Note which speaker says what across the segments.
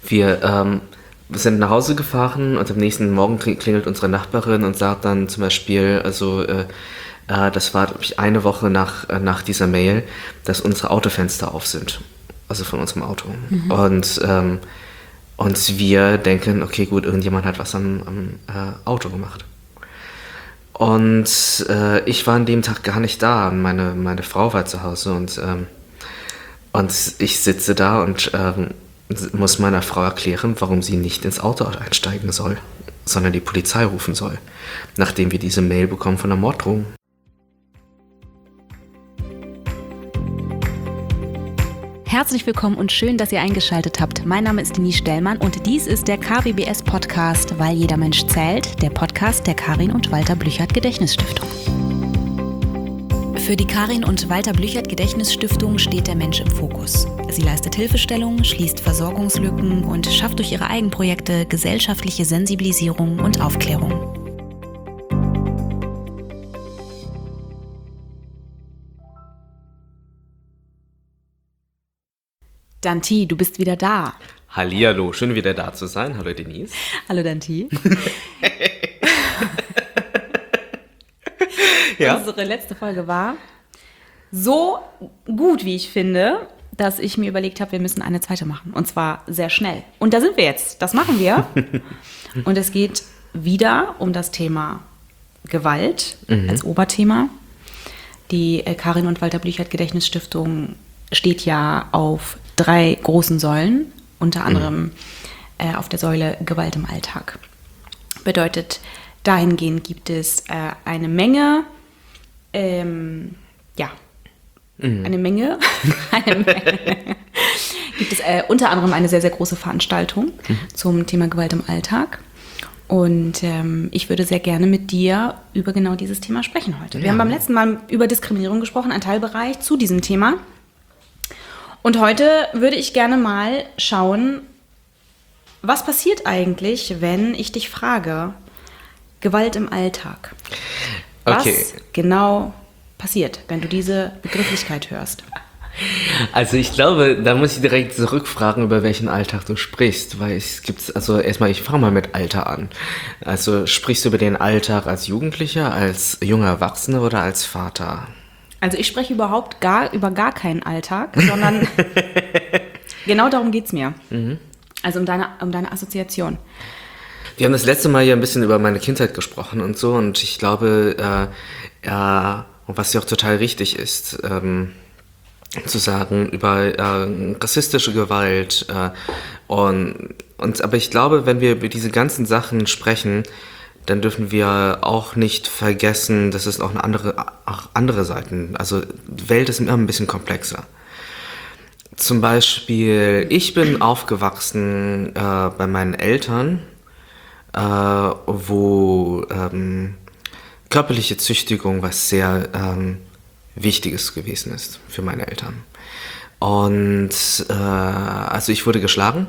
Speaker 1: Wir sind nach Hause gefahren und am nächsten Morgen klingelt unsere Nachbarin und sagt dann zum Beispiel, das war, glaube ich, eine Woche nach dieser Mail, dass unsere Autofenster auf sind. Also von unserem Auto. Und wir denken, okay, gut, irgendjemand hat was am Auto gemacht. Und ich war an dem Tag gar nicht da. Meine Frau war zu Hause und ich sitze da und muss meiner Frau erklären, warum sie nicht ins Auto einsteigen soll, sondern die Polizei rufen soll, nachdem wir diese Mail bekommen von der Morddrohung.
Speaker 2: Herzlich willkommen und schön, dass ihr eingeschaltet habt. Mein Name ist Denise Stellmann und dies ist der KWBS-Podcast, weil jeder Mensch zählt, der Podcast der Karin und Walter Blüchert Gedächtnisstiftung. Für die Karin und Walter Blüchert Gedächtnisstiftung steht der Mensch im Fokus. Sie leistet Hilfestellung, schließt Versorgungslücken und schafft durch ihre Eigenprojekte gesellschaftliche Sensibilisierung und Aufklärung. Danti, du bist wieder da.
Speaker 1: Hallihallo, schön wieder da zu sein. Hallo Denise.
Speaker 2: Hallo Danti.
Speaker 1: Ja?
Speaker 2: Unsere letzte Folge war so gut, wie ich finde, dass ich mir überlegt habe, wir müssen eine zweite machen. Und zwar sehr schnell. Und da sind wir jetzt. Das machen wir. Und es geht wieder um das Thema Gewalt als Oberthema. Die Karin und Walter Blüchert Gedächtnisstiftung steht ja auf 3 großen Säulen, unter anderem auf der Säule Gewalt im Alltag. Bedeutet, dahingehend gibt es eine Menge, gibt es unter anderem eine sehr, sehr große Veranstaltung zum Thema Gewalt im Alltag. Und ich würde sehr gerne mit dir über genau dieses Thema sprechen heute. Ja. Wir haben beim letzten Mal über Diskriminierung gesprochen, ein Teilbereich zu diesem Thema. Und heute würde ich gerne mal schauen, was passiert eigentlich, wenn ich dich frage, Gewalt im Alltag. Was genau passiert, wenn du diese Begrifflichkeit hörst?
Speaker 1: Also ich glaube, da muss ich direkt zurückfragen, über welchen Alltag du sprichst, weil ich fange mal mit Alter an. Also sprichst du über den Alltag als Jugendlicher, als junger Erwachsener oder als Vater?
Speaker 2: Also ich spreche überhaupt über gar keinen Alltag, sondern genau darum geht's mir. Also um deine Assoziation.
Speaker 1: Wir haben das letzte Mal ja ein bisschen über meine Kindheit gesprochen und so, und ich glaube, was ja auch total richtig ist, zu sagen über rassistische Gewalt aber ich glaube, wenn wir über diese ganzen Sachen sprechen, dann dürfen wir auch nicht vergessen, dass es auch andere Seiten, also die Welt ist immer ein bisschen komplexer. Zum Beispiel, ich bin aufgewachsen bei meinen Eltern, wo körperliche Züchtigung was sehr Wichtiges gewesen ist für meine Eltern. Und also ich wurde geschlagen.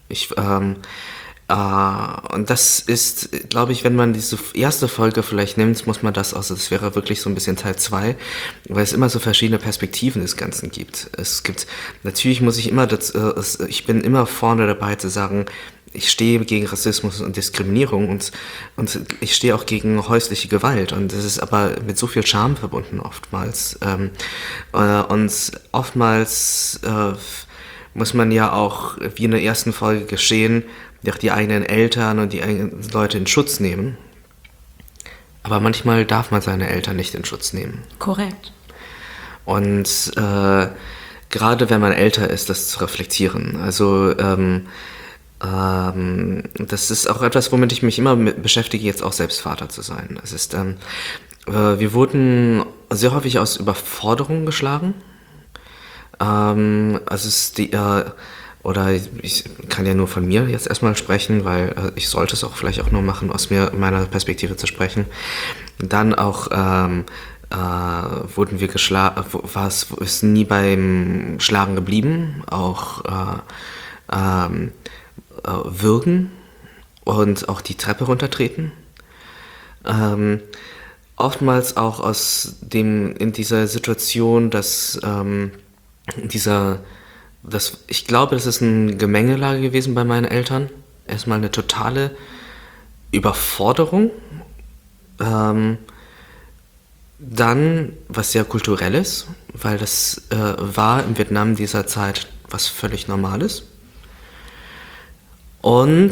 Speaker 1: Und das ist, glaube ich, wenn man diese erste Folge vielleicht nimmt, muss man das wäre wirklich so ein bisschen Teil 2, weil es immer so verschiedene Perspektiven des Ganzen gibt. Natürlich muss ich ich bin immer vorne dabei zu sagen, ich stehe gegen Rassismus und Diskriminierung und ich stehe auch gegen häusliche Gewalt, und das ist aber mit so viel Scham verbunden oftmals. Und oftmals muss man ja auch, wie in der ersten Folge geschehen, die eigenen Eltern und die eigenen Leute in Schutz nehmen. Aber manchmal darf man seine Eltern nicht in Schutz nehmen.
Speaker 2: Korrekt.
Speaker 1: Und gerade wenn man älter ist, das zu reflektieren. Also das ist auch etwas, womit ich mich immer beschäftige, jetzt auch selbst Vater zu sein. Es ist, wir wurden sehr häufig aus Überforderung geschlagen. Ich kann ja nur von mir jetzt erstmal sprechen, weil ich sollte es auch vielleicht auch nur machen, aus meiner Perspektive zu sprechen. Dann auch wurden wir geschlagen, ist nie beim Schlagen geblieben, auch würgen und auch die Treppe runtertreten. Oftmals auch in dieser Situation, dass dieser ich glaube, das ist eine Gemengelage gewesen bei meinen Eltern. Erstmal eine totale Überforderung. Dann was sehr Kulturelles, weil das war in Vietnam dieser Zeit was völlig Normales. Und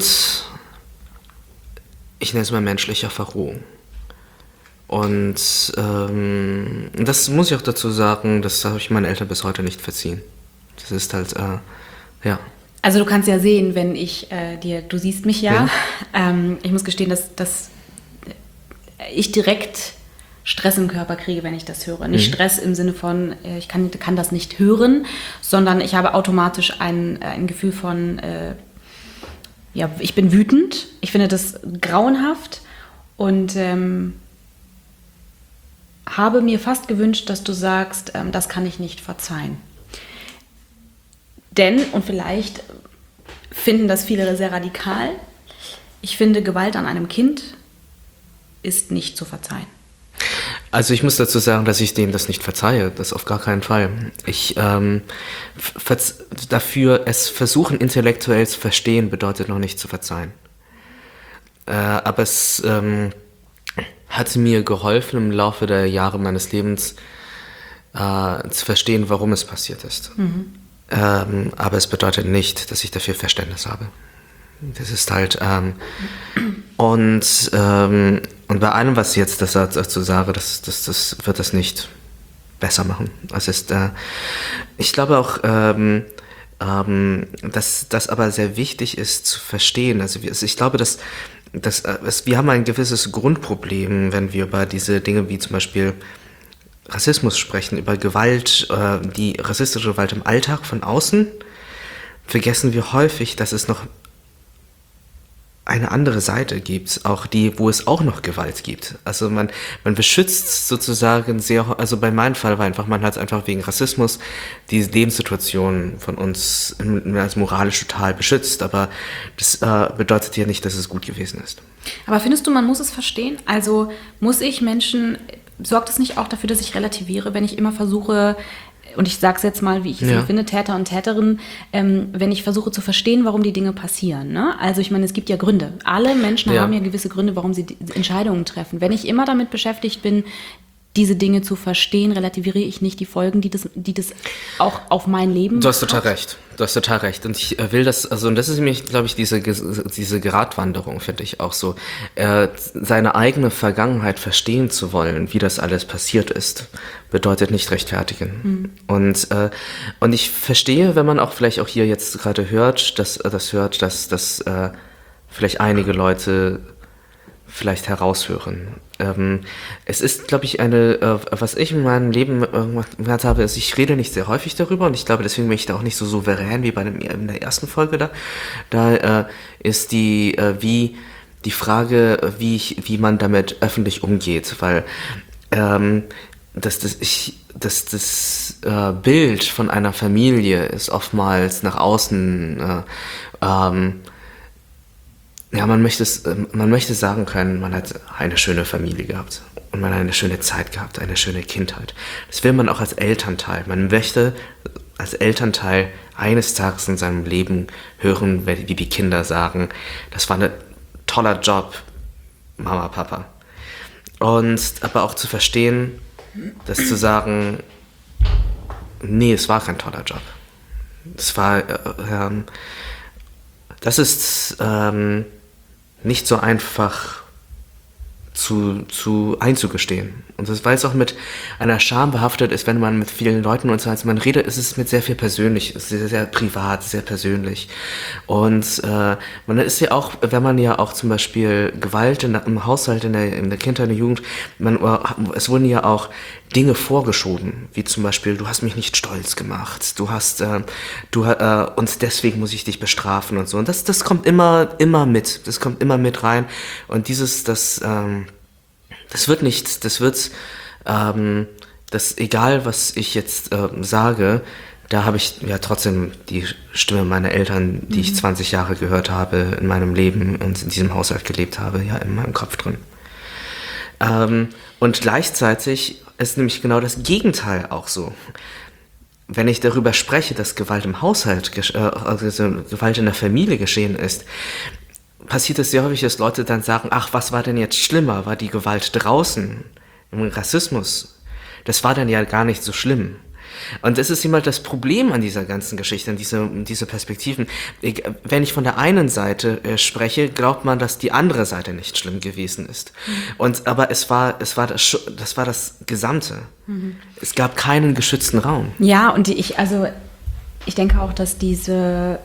Speaker 1: ich nenne es mal menschlicher Verrohung. Und das muss ich auch dazu sagen, das habe ich meinen Eltern bis heute nicht verziehen. Das ist halt, ja.
Speaker 2: Also du kannst ja sehen, wenn ich du siehst mich ja, ich muss gestehen, dass ich direkt Stress im Körper kriege, wenn ich das höre. Nicht Stress im Sinne von, ich kann das nicht hören, sondern ich habe automatisch ein Gefühl von, ich bin wütend, ich finde das grauenhaft und habe mir fast gewünscht, dass du sagst, das kann ich nicht verzeihen. Denn, und vielleicht finden das viele sehr radikal, ich finde, Gewalt an einem Kind ist nicht zu verzeihen.
Speaker 1: Also ich muss dazu sagen, dass ich denen das nicht verzeihe, das auf gar keinen Fall. Ich es versuchen intellektuell zu verstehen, bedeutet noch nicht zu verzeihen. Aber es hat mir geholfen im Laufe der Jahre meines Lebens zu verstehen, warum es passiert ist. Aber es bedeutet nicht, dass ich dafür Verständnis habe. Das ist halt und bei allem, was ich jetzt dazu sage, das wird das nicht besser machen. Es ist, ich glaube auch, dass das aber sehr wichtig ist zu verstehen. Also ich glaube, dass wir haben ein gewisses Grundproblem, wenn wir über diese Dinge wie zum Beispiel Rassismus sprechen, über Gewalt, die rassistische Gewalt im Alltag von außen, vergessen wir häufig, dass es noch eine andere Seite gibt, auch wo es auch noch Gewalt gibt. Also man beschützt sozusagen also bei meinem Fall war einfach, man hat einfach wegen Rassismus die Lebenssituation von uns als moralisch total beschützt, aber das bedeutet ja nicht, dass es gut gewesen ist.
Speaker 2: Aber findest du, man muss es verstehen? Also sorgt es nicht auch dafür, dass ich relativiere, wenn ich immer versuche, und ich sage es jetzt mal, wie ich es finde, Täter und Täterinnen, wenn ich versuche zu verstehen, warum die Dinge passieren. Ne? Also ich meine, es gibt ja Gründe. Alle Menschen haben ja gewisse Gründe, warum sie Entscheidungen treffen. Wenn ich immer damit beschäftigt bin, diese Dinge zu verstehen, relativiere ich nicht die Folgen, die das auch auf mein Leben
Speaker 1: Du hast total recht. Und ich will das, also und das ist nämlich, glaube ich, diese Gratwanderung, finde ich auch so. Seine eigene Vergangenheit verstehen zu wollen, wie das alles passiert ist, bedeutet nicht rechtfertigen. Und ich verstehe, wenn man auch vielleicht auch hier jetzt gerade hört, dass vielleicht einige Leute vielleicht heraushören. Es ist, glaube ich, was ich in meinem Leben gehört habe, ist, ich rede nicht sehr häufig darüber und ich glaube, deswegen bin ich da auch nicht so souverän wie in der ersten Folge da. Da ist die Frage, wie man damit öffentlich umgeht, weil das Bild von einer Familie ist oftmals nach außen man möchte sagen können, man hat eine schöne Familie gehabt und man hat eine schöne Zeit gehabt, eine schöne Kindheit. Das will man auch als Elternteil. Man möchte als Elternteil eines Tages in seinem Leben hören, wie die Kinder sagen, das war ein toller Job, Mama, Papa. Und aber auch zu verstehen, das zu sagen, nee, es war kein toller Job. Das ist nicht so einfach einzugestehen. Und das, weil es auch mit einer Scham behaftet ist, wenn man mit vielen Leuten und so, als man redet, ist es mit sehr viel persönlich, sehr, sehr privat, sehr persönlich. Und man ist ja auch, wenn man ja auch zum Beispiel Gewalt im Haushalt, in der Kindheit, in der Jugend, es wurden ja auch Dinge vorgeschoben, wie zum Beispiel, du hast mich nicht stolz gemacht, und deswegen muss ich dich bestrafen und so. Und das kommt immer mit, das kommt immer mit rein. Und egal was ich jetzt sage, da habe ich ja trotzdem die Stimme meiner Eltern, die ich 20 Jahre gehört habe in meinem Leben und in diesem Haushalt gelebt habe, ja in meinem Kopf drin. Und gleichzeitig ist nämlich genau das Gegenteil auch so. wenn ich darüber spreche, dass Gewalt im Haushalt, also Gewalt in der Familie geschehen ist, passiert es sehr häufig, dass Leute dann sagen, ach, was war denn jetzt schlimmer? War die Gewalt draußen im Rassismus? Das war dann ja gar nicht so schlimm. Und das ist immer das Problem an dieser ganzen Geschichte, an diese Perspektiven. Wenn ich von der einen Seite spreche, glaubt man, dass die andere Seite nicht schlimm gewesen ist. Aber das war das Gesamte. Es gab keinen geschützten Raum.
Speaker 2: Ja, und ich denke auch, dass dieser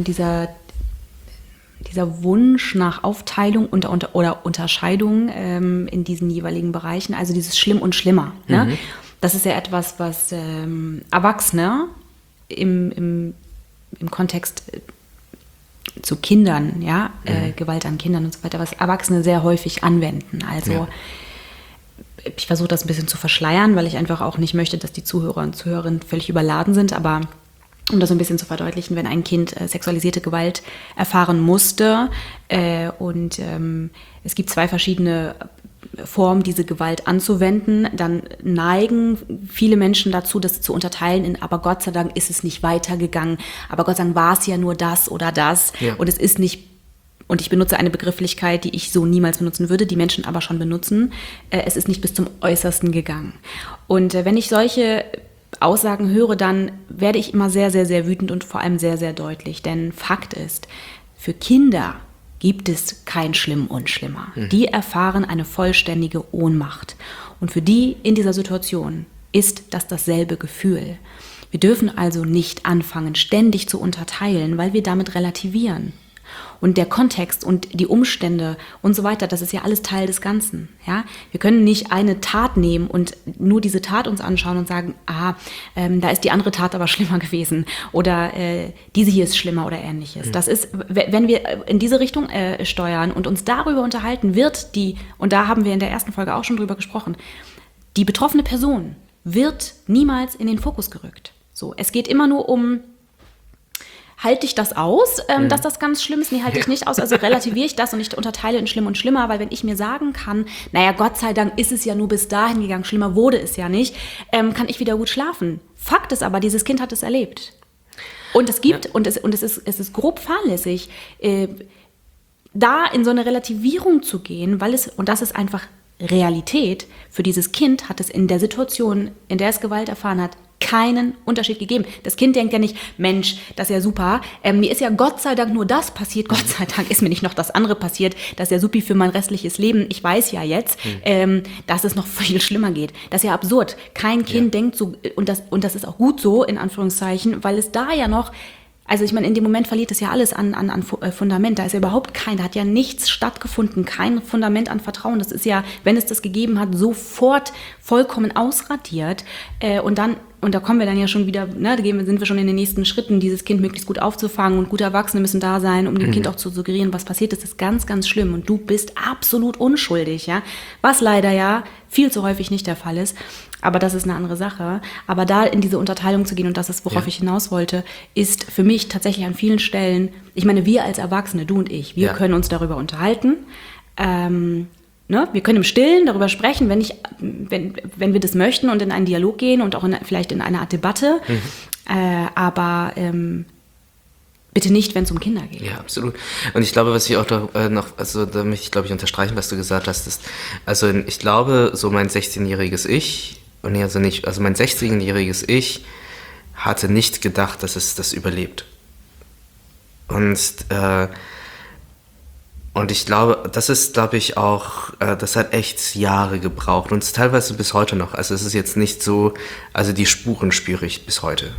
Speaker 2: Wunsch nach Aufteilung oder Unterscheidung in diesen jeweiligen Bereichen, also dieses Schlimm und Schlimmer, ne? Das ist ja etwas, was Erwachsene im Kontext zu Kindern, ja, Gewalt an Kindern und so weiter, was Erwachsene sehr häufig anwenden. Also ich versuche das ein bisschen zu verschleiern, weil ich einfach auch nicht möchte, dass die Zuhörer und Zuhörerinnen völlig überladen sind, aber um das ein bisschen zu verdeutlichen, wenn ein Kind sexualisierte Gewalt erfahren musste und es gibt 2 verschiedene Formen, diese Gewalt anzuwenden, dann neigen viele Menschen dazu, das zu unterteilen in, aber Gott sei Dank ist es nicht weitergegangen, aber Gott sei Dank war es ja nur das oder das und es ist nicht, und ich benutze eine Begrifflichkeit, die ich so niemals benutzen würde, die Menschen aber schon benutzen, es ist nicht bis zum Äußersten gegangen. Und wenn ich solche Aussagen höre, dann werde ich immer sehr, sehr, sehr wütend und vor allem sehr, sehr deutlich, denn Fakt ist, für Kinder gibt es kein Schlimm und Schlimmer. Die erfahren eine vollständige Ohnmacht. Und für die in dieser Situation ist das dasselbe Gefühl. Wir dürfen also nicht anfangen, ständig zu unterteilen, weil wir damit relativieren. Und der Kontext und die Umstände und so weiter, das ist ja alles Teil des Ganzen. Ja? Wir können nicht eine Tat nehmen und nur diese Tat uns anschauen und sagen, da ist die andere Tat aber schlimmer gewesen oder diese hier ist schlimmer oder ähnliches. Das ist, wenn wir in diese Richtung steuern und uns darüber unterhalten, und da haben wir in der ersten Folge auch schon drüber gesprochen, die betroffene Person wird niemals in den Fokus gerückt. So, es geht immer nur um, halte ich das aus, dass das ganz schlimm ist? Nee, halte ich nicht aus. Also relativiere ich das und ich unterteile in schlimm und schlimmer, weil wenn ich mir sagen kann, naja, Gott sei Dank ist es ja nur bis dahin gegangen, schlimmer wurde es ja nicht, kann ich wieder gut schlafen. Fakt ist aber, dieses Kind hat es erlebt. Und es gibt, und es ist grob fahrlässig, da in so eine Relativierung zu gehen, und das ist einfach Realität, für dieses Kind hat es in der Situation, in der es Gewalt erfahren hat, keinen Unterschied gegeben. Das Kind denkt ja nicht, Mensch, das ist ja super, mir ist ja Gott sei Dank nur das passiert, Gott sei Dank ist mir nicht noch das andere passiert, das ist ja supi für mein restliches Leben, ich weiß ja jetzt, dass es noch viel schlimmer geht. Das ist ja absurd. Kein Kind denkt so, und das ist auch gut so, in Anführungszeichen, weil es da ja noch, also ich meine, in dem Moment verliert es ja alles an Fundament. Da ist ja da hat ja nichts stattgefunden, kein Fundament an Vertrauen. Das ist ja, wenn es das gegeben hat, sofort vollkommen ausradiert. Und da kommen wir dann ja schon wieder, ne, sind wir schon in den nächsten Schritten, dieses Kind möglichst gut aufzufangen und gute Erwachsene müssen da sein, um dem Kind auch zu suggerieren, was passiert ist. Das ist ganz, ganz schlimm und du bist absolut unschuldig, ja. Was leider ja viel zu häufig nicht der Fall ist. Aber das ist eine andere Sache. Aber da in diese Unterteilung zu gehen, und das ist, worauf ich hinaus wollte, ist für mich tatsächlich an vielen Stellen, ich meine, wir als Erwachsene, du und ich, wir können uns darüber unterhalten. Wir können im Stillen darüber sprechen, wenn wir das möchten und in einen Dialog gehen und auch vielleicht in eine Art Debatte. Aber bitte nicht, wenn es um Kinder geht.
Speaker 1: Ja, absolut. Und ich glaube, was ich auch da möchte ich, glaube ich, unterstreichen, was du gesagt hast, ist, also ich glaube, so mein 16-jähriges Ich, mein 16-jähriges Ich hatte nicht gedacht, dass es das überlebt. Und ich glaube, das ist, glaube ich, auch, das hat echt Jahre gebraucht und teilweise bis heute noch. Also es ist jetzt nicht so, also die Spuren spüre ich bis heute.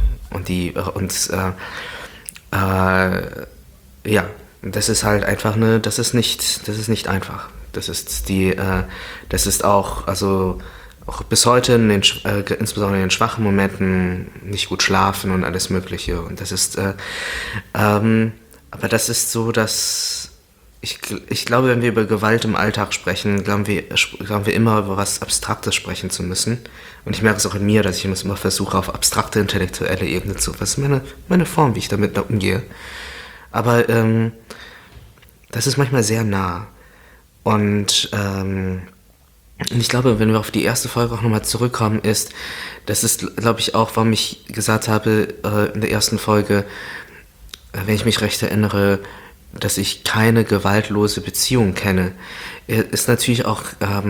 Speaker 1: Das ist halt einfach das ist nicht einfach. Das ist auch, also auch bis heute, insbesondere in den schwachen Momenten, nicht gut schlafen und alles Mögliche. Und das ist, aber das ist so, dass ich glaube, wenn wir über Gewalt im Alltag sprechen, glauben wir immer über was Abstraktes sprechen zu müssen. Und ich merke es auch in mir, dass ich immer versuche, auf abstrakte, intellektuelle Ebene was ist meine Form, wie ich damit umgehe. Aber das ist manchmal sehr nah. Und Und ich glaube, wenn wir auf die erste Folge auch nochmal zurückkommen, das ist, glaube ich, auch, warum ich gesagt habe, in der ersten Folge, wenn ich mich recht erinnere, dass ich keine gewaltlose Beziehung kenne, ist natürlich auch,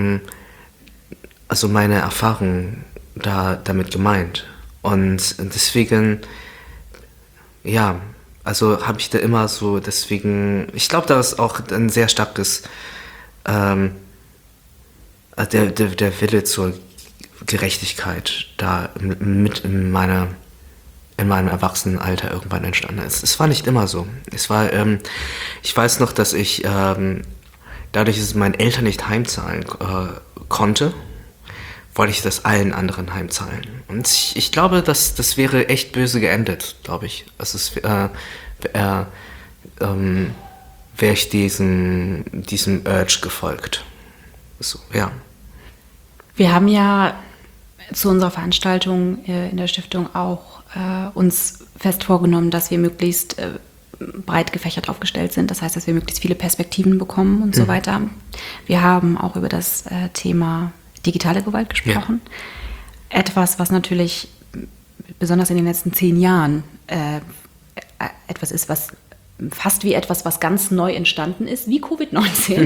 Speaker 1: also meine Erfahrung damit gemeint. Und deswegen, ja, also habe ich da immer so, deswegen, ich glaube, da ist auch ein sehr starkes, der Wille zur Gerechtigkeit da mit in meinem Erwachsenenalter irgendwann entstanden ist. Es war nicht immer so. Ich weiß noch, dass ich, dadurch, dass ich meinen Eltern nicht heimzahlen konnte, wollte ich das allen anderen heimzahlen. Und ich glaube, das wäre echt böse geendet, glaube ich. Also wäre ich diesem Urge gefolgt. So, ja.
Speaker 2: Wir haben ja zu unserer Veranstaltung in der Stiftung auch uns fest vorgenommen, dass wir möglichst breit gefächert aufgestellt sind. Das heißt, dass wir möglichst viele Perspektiven bekommen und so weiter. Wir haben auch über das Thema digitale Gewalt gesprochen. Ja. Etwas, was natürlich besonders in den letzten 10 Jahren etwas ist, was fast wie etwas, was ganz neu entstanden ist, wie Covid-19.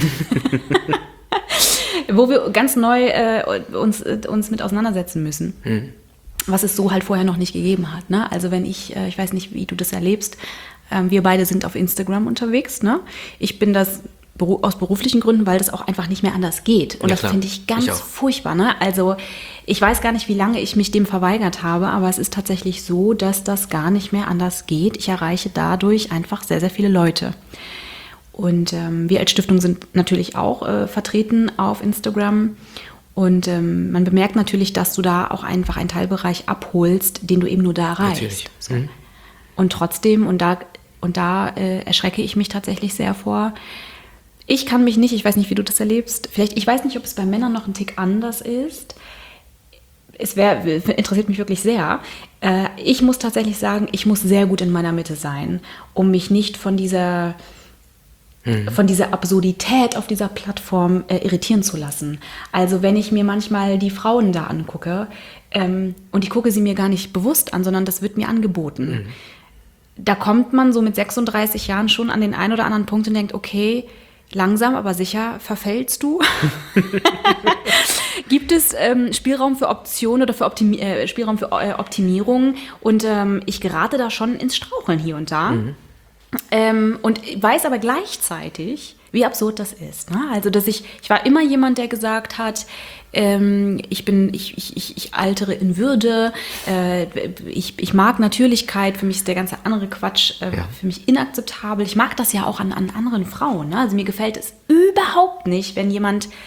Speaker 2: Wo wir ganz neu uns mit auseinandersetzen müssen. Was es so halt vorher noch nicht gegeben hat. Ne? Also wenn ich weiß nicht, wie du das erlebst, wir beide sind auf Instagram unterwegs. Ne? Ich bin das aus beruflichen Gründen, weil das auch einfach nicht mehr anders geht. Und ja, das finde ich ganz furchtbar. Ne? Also ich weiß gar nicht, wie lange ich mich dem verweigert habe, aber es ist tatsächlich so, dass das gar nicht mehr anders geht. Ich erreiche dadurch einfach sehr, sehr viele Leute. Und wir als Stiftung sind natürlich auch vertreten auf Instagram. Und man bemerkt natürlich, dass du da auch einfach einen Teilbereich abholst, den du eben nur da erreichst. Natürlich. So. Und trotzdem, und da erschrecke ich mich tatsächlich sehr vor. Ich kann mich nicht, ich weiß nicht, wie du das erlebst. Vielleicht, ich weiß nicht, ob es bei Männern noch ein Tick anders ist. Interessiert mich wirklich sehr. Ich muss tatsächlich sagen, ich muss sehr gut in meiner Mitte sein, um mich nicht von dieser Absurdität auf dieser Plattform irritieren zu lassen. Also wenn ich mir manchmal die Frauen da angucke, und ich gucke sie mir gar nicht bewusst an, sondern das wird mir angeboten. Da kommt man so mit 36 Jahren schon an den einen oder anderen Punkt und denkt, okay, langsam, aber sicher verfällst du. Gibt es Spielraum für Optionen oder für Spielraum für Optimierung? Und ich gerate da schon ins Straucheln hier und da. Und weiß aber gleichzeitig, wie absurd das ist. Ne? Also, dass ich war immer jemand, der gesagt hat, ich altere in Würde, ich mag Natürlichkeit, für mich ist der ganze andere Quatsch für mich inakzeptabel. Ich mag das ja auch an anderen Frauen. Ne? Also mir gefällt es überhaupt nicht, wenn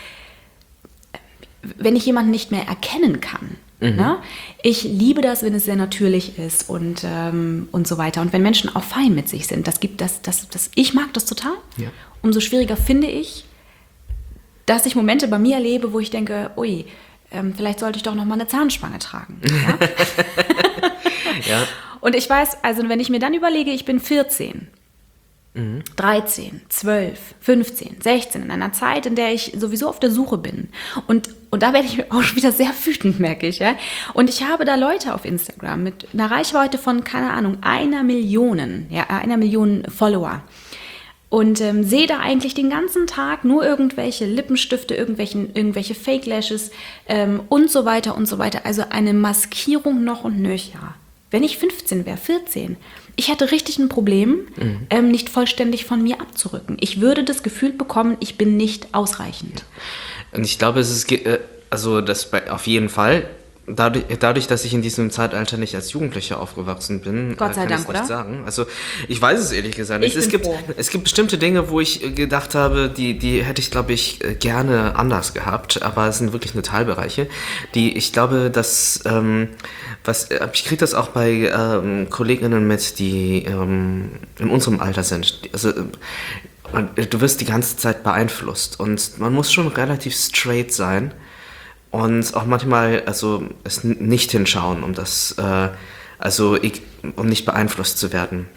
Speaker 2: ich jemanden nicht mehr erkennen kann. Ne? Ich liebe das, wenn es sehr natürlich ist und so weiter. Und wenn Menschen auch fein mit sich sind, ich mag das total. Ja. Umso schwieriger finde ich, dass ich Momente bei mir erlebe, wo ich denke, ui, vielleicht sollte ich doch noch mal eine Zahnspange tragen. Ja? Ja. Und ich weiß, also wenn ich mir dann überlege, ich bin 14, 13, 12, 15, 16, in einer Zeit, in der ich sowieso auf der Suche bin. Und da werde ich auch wieder sehr wütend, merke ich. Ja? Und ich habe da Leute auf Instagram mit einer Reichweite von, keine Ahnung, 1 Million Follower. Und sehe da eigentlich den ganzen Tag nur irgendwelche Lippenstifte, irgendwelche Fake Lashes und so weiter und so weiter. Also eine Maskierung noch und nöcher. Wenn ich 15 wäre, 14, ich hätte richtig ein Problem, nicht vollständig von mir abzurücken. Ich würde das Gefühl bekommen, ich bin nicht ausreichend.
Speaker 1: Und ich glaube, auf jeden Fall. Dadurch, dass ich in diesem Zeitalter nicht als Jugendlicher aufgewachsen bin,
Speaker 2: Gott sei Dank,
Speaker 1: ich nicht sagen. Also ich weiß es ehrlich gesagt nicht. Es gibt bestimmte Dinge, wo ich gedacht habe, die hätte ich, glaube ich, gerne anders gehabt, aber es sind wirklich nur Teilbereiche, die ich glaube, dass ich kriege das auch bei Kolleginnen mit, die in unserem Alter sind. Also du wirst die ganze Zeit beeinflusst und man muss schon relativ straight sein. Und auch manchmal, also es nicht hinschauen, um nicht beeinflusst zu werden.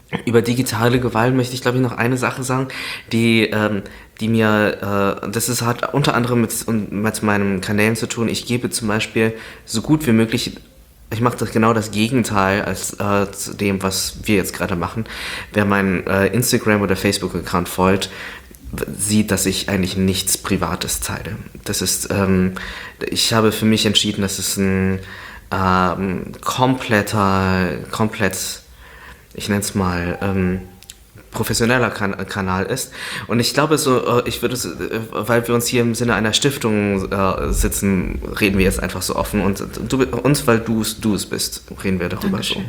Speaker 1: Über digitale Gewalt möchte ich, glaube ich, noch eine Sache sagen, die mir, das ist hat unter anderem mit meinen Kanälen zu tun. Ich gebe zum Beispiel so gut wie möglich, ich mache das genau das Gegenteil als zu dem, was wir jetzt gerade machen. Wer meinen Instagram- oder Facebook-Account folgt, sieht, dass ich eigentlich nichts Privates teile. Das ist, ich habe für mich entschieden, dass es ein komplett, ich nenne es mal, professioneller Kanal ist. Und ich glaube so, ich würde, weil wir uns hier im Sinne einer Stiftung sitzen, reden wir jetzt einfach so offen und weil du es bist, reden wir darüber so.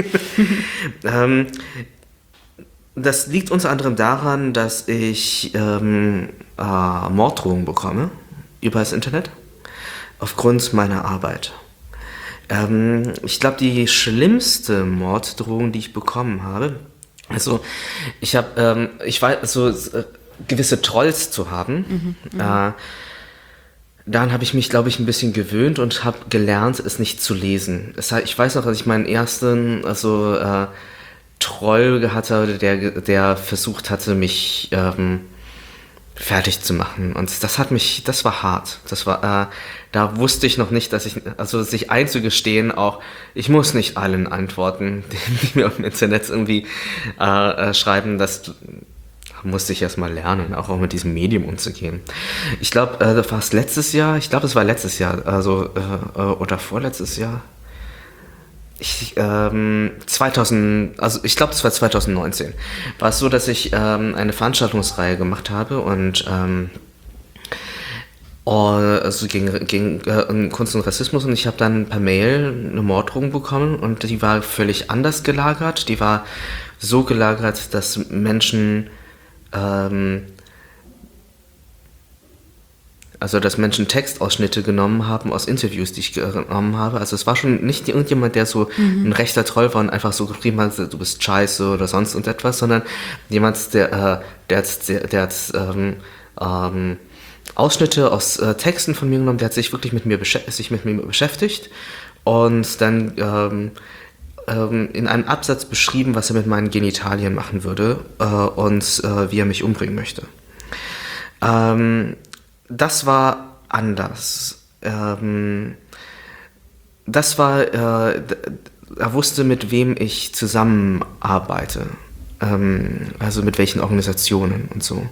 Speaker 1: Das liegt unter anderem daran, dass ich Morddrohungen bekomme über das Internet aufgrund meiner Arbeit. Ich glaube, die schlimmste Morddrohung, die ich bekommen habe, also ich weiß, so gewisse Trolls zu haben. Daran habe ich mich, glaube ich, ein bisschen gewöhnt und habe gelernt, es nicht zu lesen. Ich weiß noch, als ich meinen ersten, Troll hatte, der versucht hatte, mich fertig zu machen. Und das war hart. Da wusste ich noch nicht, sich einzugestehen, auch, ich muss nicht allen antworten, die mir im Internet irgendwie schreiben, das musste ich erst mal lernen, auch mit diesem Medium umzugehen. Ich glaube, das war letztes Jahr, oder vorletztes Jahr. Ich glaube, das war 2019. War es so, dass ich eine Veranstaltungsreihe gemacht habe und gegen Kunst und Rassismus, und ich habe dann per Mail eine Morddrohung bekommen und die war völlig anders gelagert. Die war so gelagert, dass Menschen Textausschnitte genommen haben aus Interviews, die ich genommen habe. Also es war schon nicht irgendjemand, der so ein rechter Troll war und einfach so geschrieben hat, du bist scheiße oder sonst irgendetwas, sondern jemand, der hat Ausschnitte aus Texten von mir genommen, der hat sich wirklich mit mir beschäftigt und dann in einem Absatz beschrieben, was er mit meinen Genitalien machen würde und wie er mich umbringen möchte. Das war anders. Er wusste, mit wem ich zusammenarbeite, also mit welchen Organisationen und so.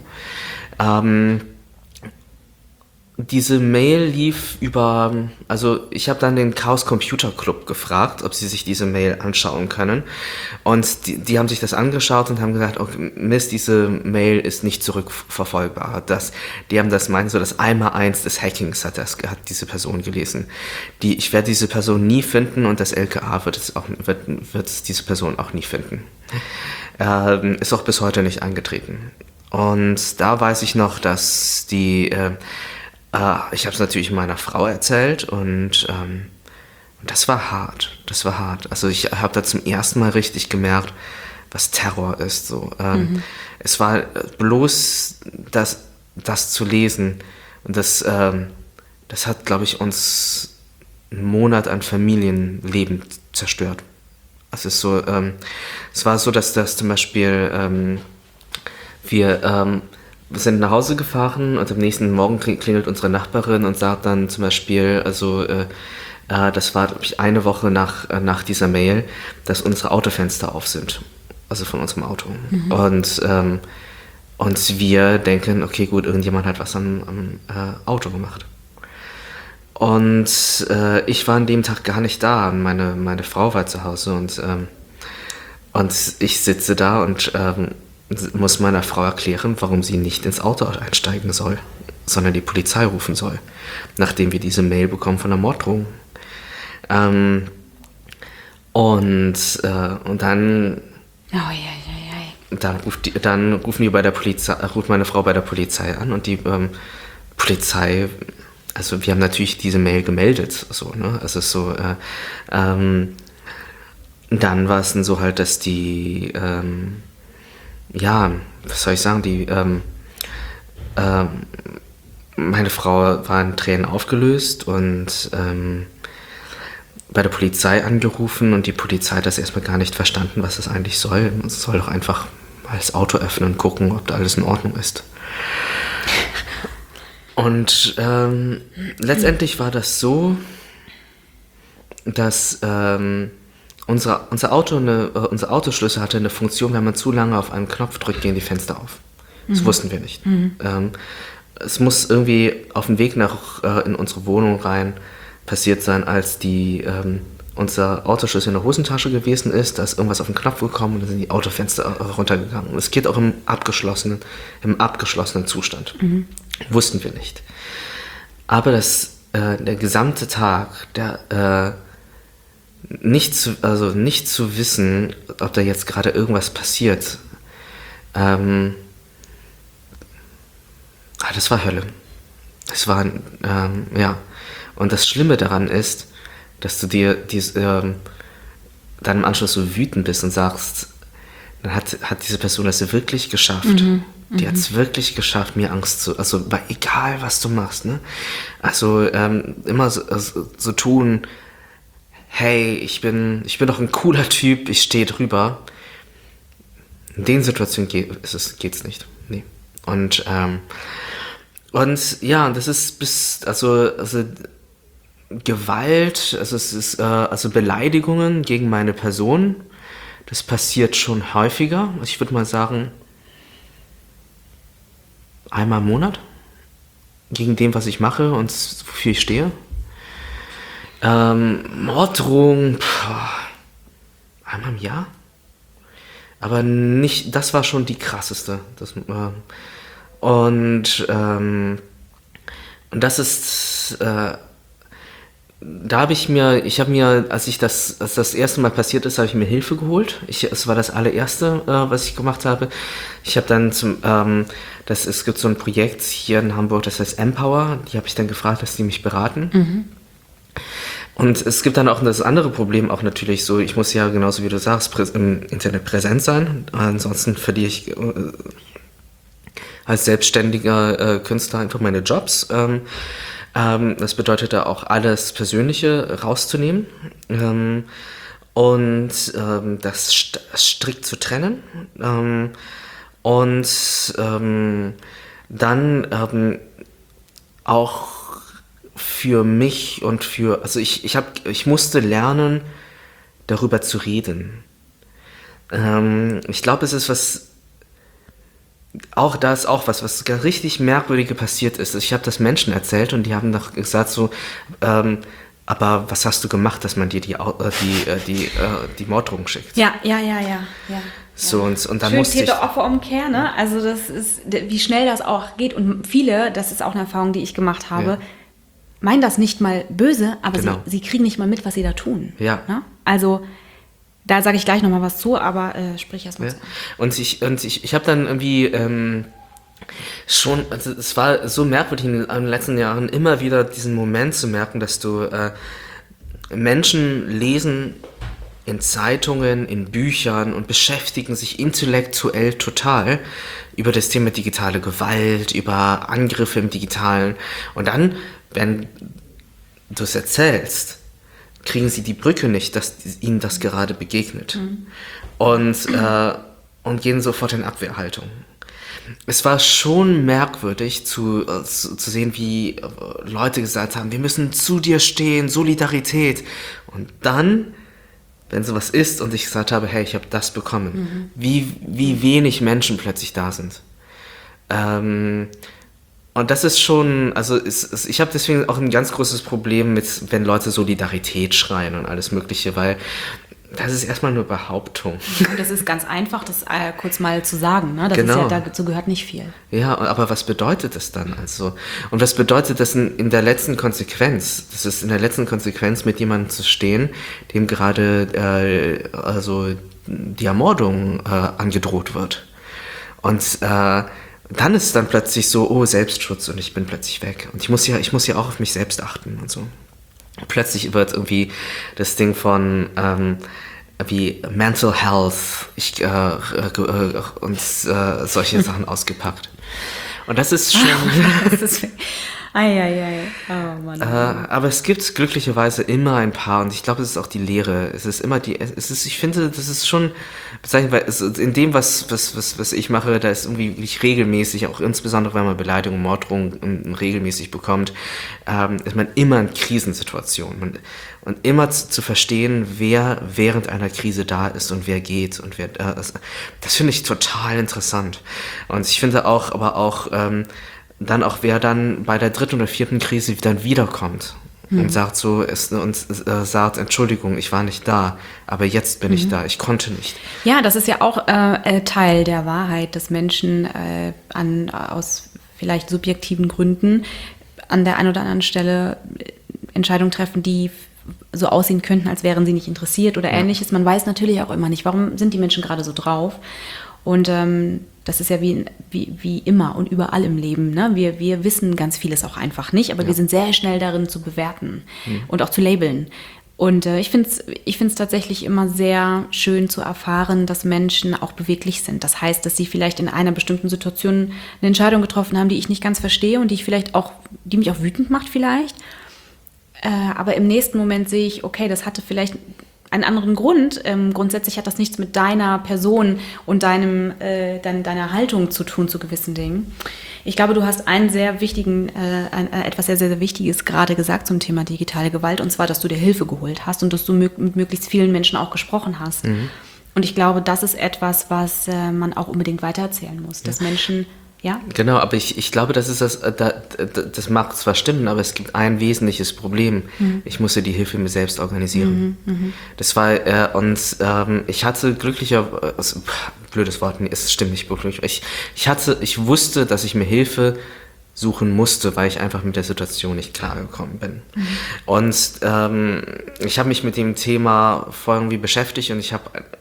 Speaker 1: Diese Mail lief also ich habe dann den Chaos Computer Club gefragt, ob sie sich diese Mail anschauen können. Und die haben sich das angeschaut und haben gesagt, okay, Mist, diese Mail ist nicht zurückverfolgbar. Die haben das meinen, so das Einmaleins des Hackings hat diese Person gelesen. Ich werde diese Person nie finden und das LKA wird diese Person auch nie finden. Ist auch bis heute nicht eingetreten. Und da weiß ich noch, dass ich habe es natürlich meiner Frau erzählt und das war hart. Also ich habe da zum ersten Mal richtig gemerkt, was Terror ist. So. Es war bloß das zu lesen und das hat, glaube ich, uns einen Monat an Familienleben zerstört. Also es war so, dass das zum Beispiel wir sind nach Hause gefahren und am nächsten Morgen klingelt unsere Nachbarin und sagt dann zum Beispiel, das war, glaube ich, eine Woche nach dieser Mail, dass unsere Autofenster auf sind. Also von unserem Auto. Und wir denken, okay, gut, irgendjemand hat was am Auto gemacht. Und ich war an dem Tag gar nicht da. Meine Frau war zu Hause und ich sitze da und muss meiner Frau erklären, warum sie nicht ins Auto einsteigen soll, sondern die Polizei rufen soll, nachdem wir diese Mail bekommen von der Morddrohung. Und dann ruft meine Frau bei der Polizei an und die Polizei, also wir haben natürlich diese Mail gemeldet, so, ne? Also so, dann war es dann so halt, dass die was soll ich sagen, meine Frau war in Tränen aufgelöst und bei der Polizei angerufen und die Polizei hat das erstmal gar nicht verstanden, was das eigentlich soll. Es soll doch einfach mal das Auto öffnen und gucken, ob da alles in Ordnung ist. Und letztendlich war das so, dass unser Autoschlüssel hatte eine Funktion, wenn man zu lange auf einen Knopf drückt, gehen die Fenster auf. Das wussten wir nicht. Es muss irgendwie auf dem Weg in unsere Wohnung rein passiert sein, als unser Autoschlüssel in der Hosentasche gewesen ist. Da ist irgendwas auf den Knopf gekommen und dann sind die Autofenster runtergegangen. Und es geht auch im abgeschlossenen Zustand. Wussten wir nicht. Aber der gesamte Tag, nicht zu wissen, ob da jetzt gerade irgendwas passiert, das war Hölle. Das war, ja. Und das Schlimme daran ist, dass du dann im Anschluss so wütend bist und sagst, dann hat diese Person das wirklich geschafft. Die hat es wirklich geschafft, mir Angst also egal was du machst, ne? Also immer so tun, hey, ich bin doch ein cooler Typ, ich stehe drüber. In den Situationen geht's nicht. Nee. Und ja, das ist also Gewalt, also es ist also Beleidigungen gegen meine Person. Das passiert schon häufiger. Ich würde mal sagen, einmal im Monat gegen dem, was ich mache und wofür ich stehe. Morddrohung, einmal im Jahr. Aber nicht, das war schon die krasseste. Und das ist, als das erste Mal passiert ist, habe ich mir Hilfe geholt. Es war das allererste, was ich gemacht habe. Ich habe dann es gibt so ein Projekt hier in Hamburg, das heißt Empower. Die habe ich dann gefragt, dass die mich beraten. Und es gibt dann auch das andere Problem auch natürlich so, ich muss ja genauso wie du sagst, im Internet präsent sein. Ansonsten verliere ich als selbstständiger Künstler einfach meine Jobs. Das bedeutet da auch alles Persönliche rauszunehmen und das strikt zu trennen und dann auch für mich und ich musste lernen, darüber zu reden. Ich glaube, es ist was richtig Merkwürdiges passiert ist. Ich habe das Menschen erzählt und die haben doch gesagt so, aber was hast du gemacht, dass man dir die Morddrohung schickt?
Speaker 2: Ja.
Speaker 1: So, und dann
Speaker 2: schön
Speaker 1: musste ich...
Speaker 2: Täter-Opfer-Umkehr, ne? Also das ist, wie schnell das auch geht. Und viele, das ist auch eine Erfahrung, die ich gemacht habe, meinen das nicht mal böse, aber
Speaker 1: Genau.
Speaker 2: sie kriegen nicht mal mit, was sie da tun.
Speaker 1: Ja.
Speaker 2: Ne? Also... Da sage ich gleich nochmal was zu, aber sprich erst mal zu.
Speaker 1: Und ich habe dann irgendwie also es war so merkwürdig in den letzten Jahren immer wieder diesen Moment zu merken, dass du Menschen lesen in Zeitungen, in Büchern und beschäftigen sich intellektuell total über das Thema digitale Gewalt, über Angriffe im Digitalen. Und dann, wenn du es erzählst, kriegen sie die Brücke nicht, dass ihnen das gerade begegnet. Und gehen sofort in Abwehrhaltung. Es war schon merkwürdig zu sehen, wie Leute gesagt haben, wir müssen zu dir stehen, Solidarität. Und dann, wenn sowas ist und ich gesagt habe, hey, ich habe das bekommen, wie wenig Menschen plötzlich da sind. Und das ist schon, also ich habe deswegen auch ein ganz großes Problem mit, wenn Leute Solidarität schreien und alles Mögliche, weil das ist erstmal nur Behauptung.
Speaker 2: Das ist ganz einfach, das kurz mal zu sagen, ne? Das
Speaker 1: Genau.
Speaker 2: ist ja, dazu gehört nicht viel.
Speaker 1: Ja, aber was bedeutet das dann also? Und was bedeutet das in der letzten Konsequenz? Das ist in der letzten Konsequenz, mit jemandem zu stehen, dem gerade die Ermordung angedroht wird. Und dann ist es dann plötzlich so, oh, Selbstschutz und ich bin plötzlich weg. Und ich muss ja auch auf mich selbst achten und so. Plötzlich wird irgendwie das Ding von wie Mental Health und solche Sachen ausgepackt. Und das ist schon...
Speaker 2: Eieiei. Oh Mann.
Speaker 1: Aber es gibt glücklicherweise immer ein paar, und ich glaube, es ist auch die Lehre. Ich finde, das ist schon bezeichnend, weil in dem, was ich mache, da ist irgendwie wirklich regelmäßig, auch insbesondere wenn man Beleidigung, Morddrohungen regelmäßig bekommt, ist man immer in Krisensituationen. Und immer zu verstehen, wer während einer Krise da ist und wer geht und wer, das finde ich total interessant. Und ich finde auch, dann auch, wer dann bei der 3. oder 4. Krise dann wiederkommt und sagt sagt, Entschuldigung, ich war nicht da, aber jetzt bin ich da, ich konnte nicht.
Speaker 2: Ja, das ist ja auch Teil der Wahrheit, dass Menschen aus vielleicht subjektiven Gründen an der einen oder anderen Stelle Entscheidungen treffen, die so aussehen könnten, als wären sie nicht interessiert oder ähnliches. Man weiß natürlich auch immer nicht, warum sind die Menschen gerade so drauf. Und das ist ja wie immer und überall im Leben. Ne? Wir wissen ganz vieles auch einfach nicht, aber wir sind sehr schnell darin zu bewerten und auch zu labeln. Und ich finde es tatsächlich immer sehr schön zu erfahren, dass Menschen auch beweglich sind. Das heißt, dass sie vielleicht in einer bestimmten Situation eine Entscheidung getroffen haben, die ich nicht ganz verstehe und die mich auch wütend macht vielleicht. Aber im nächsten Moment sehe ich, okay, das hatte vielleicht einen anderen Grund. Grundsätzlich hat das nichts mit deiner Person und deiner Haltung zu tun zu gewissen Dingen. Ich glaube, du hast etwas sehr, sehr, sehr Wichtiges gerade gesagt zum Thema digitale Gewalt, und zwar, dass du dir Hilfe geholt hast und dass du mit möglichst vielen Menschen auch gesprochen hast. Mhm. Und ich glaube, das ist etwas, was man auch unbedingt weitererzählen muss, dass Menschen... Ja?
Speaker 1: Genau, aber ich glaube, das mag zwar stimmen, aber es gibt ein wesentliches Problem. Ich musste die Hilfe mir selbst organisieren. Das war, ich hatte blödes Wort, nee, es stimmt nicht wirklich. Ich wusste, dass ich mir Hilfe suchen musste, weil ich einfach mit der Situation nicht klargekommen bin. Und ich habe mich mit dem Thema vorher irgendwie beschäftigt und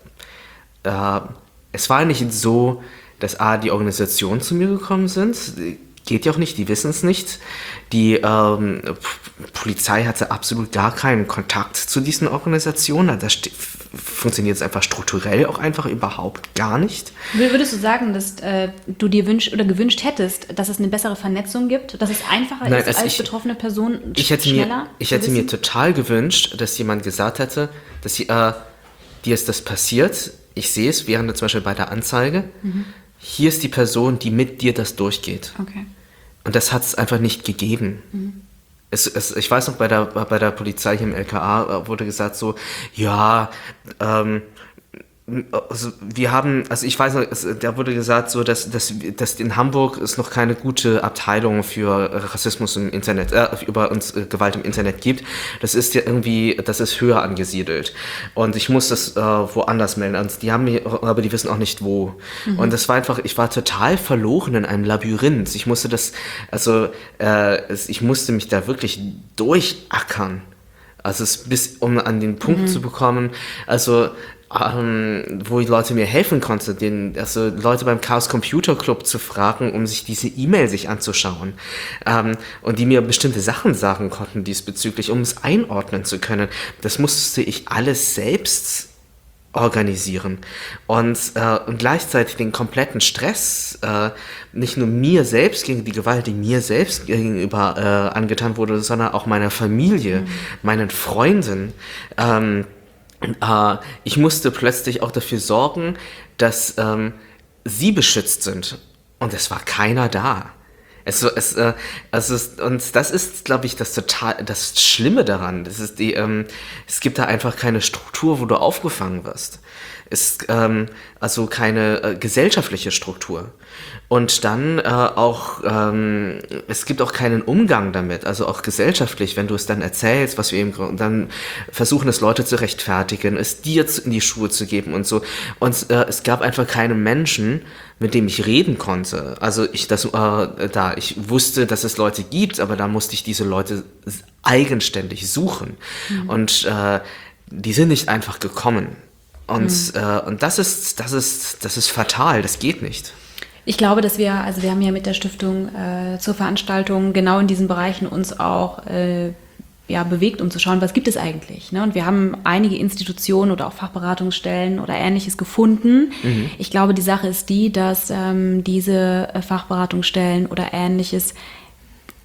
Speaker 1: es war nicht so, dass die Organisationen zu mir gekommen sind. Geht ja auch nicht, die wissen es nicht. Die Polizei hatte absolut gar keinen Kontakt zu diesen Organisationen. Das funktioniert jetzt einfach strukturell auch einfach überhaupt gar nicht.
Speaker 2: Würdest du sagen, dass du dir gewünscht hättest, dass es eine bessere Vernetzung gibt, dass es einfacher ist, als betroffene Person schneller?
Speaker 1: Ich hätte mir total gewünscht, dass jemand gesagt hätte, dass dir ist das passiert. Ich sehe es während zum Beispiel bei der Anzeige. Hier ist die Person, die mit dir das durchgeht. Okay. Und das hat es einfach nicht gegeben. Ich weiß noch, bei der Polizei hier im LKA wurde gesagt so, ja, ich weiß noch, da wurde gesagt so, dass in Hamburg es noch keine gute Abteilung für Rassismus im Internet, Gewalt im Internet gibt. Das ist ja das ist höher angesiedelt. Und ich muss das woanders melden. Und aber die wissen auch nicht wo. Und das war einfach, ich war total verloren in einem Labyrinth. Ich musste mich da wirklich durchackern. Also um an den Punkt zu bekommen, wo die Leute mir helfen konnten, Leute beim Chaos Computer Club zu fragen, um sich diese E-Mail sich anzuschauen. Und die mir bestimmte Sachen sagen konnten diesbezüglich, um es einordnen zu können. Das musste ich alles selbst organisieren. Und gleichzeitig den kompletten Stress, nicht nur mir selbst gegen die Gewalt, die mir selbst gegenüber angetan wurde, sondern auch meiner Familie, meinen Freunden. Ich musste plötzlich auch dafür sorgen, dass sie beschützt sind. Und es war keiner da. Und das ist, glaube ich, das Schlimme daran. Es gibt da einfach keine Struktur, wo du aufgefangen wirst. Also keine gesellschaftliche Struktur. Und dann es gibt auch keinen Umgang damit, also auch gesellschaftlich, wenn du es dann erzählst, was wir eben, dann versuchen es Leute zu rechtfertigen, es dir in die Schuhe zu geben und so. Und es gab einfach keinen Menschen, mit dem ich reden konnte. Also ich wusste, dass es Leute gibt, aber da musste ich diese Leute eigenständig suchen. Und die sind nicht einfach gekommen. Und das ist fatal, das geht nicht.
Speaker 2: Ich glaube, dass wir haben ja mit der Stiftung zur Veranstaltung genau in diesen Bereichen uns auch bewegt, um zu schauen, was gibt es eigentlich. Ne? Und wir haben einige Institutionen oder auch Fachberatungsstellen oder Ähnliches gefunden. Ich glaube, die Sache ist die, dass diese Fachberatungsstellen oder Ähnliches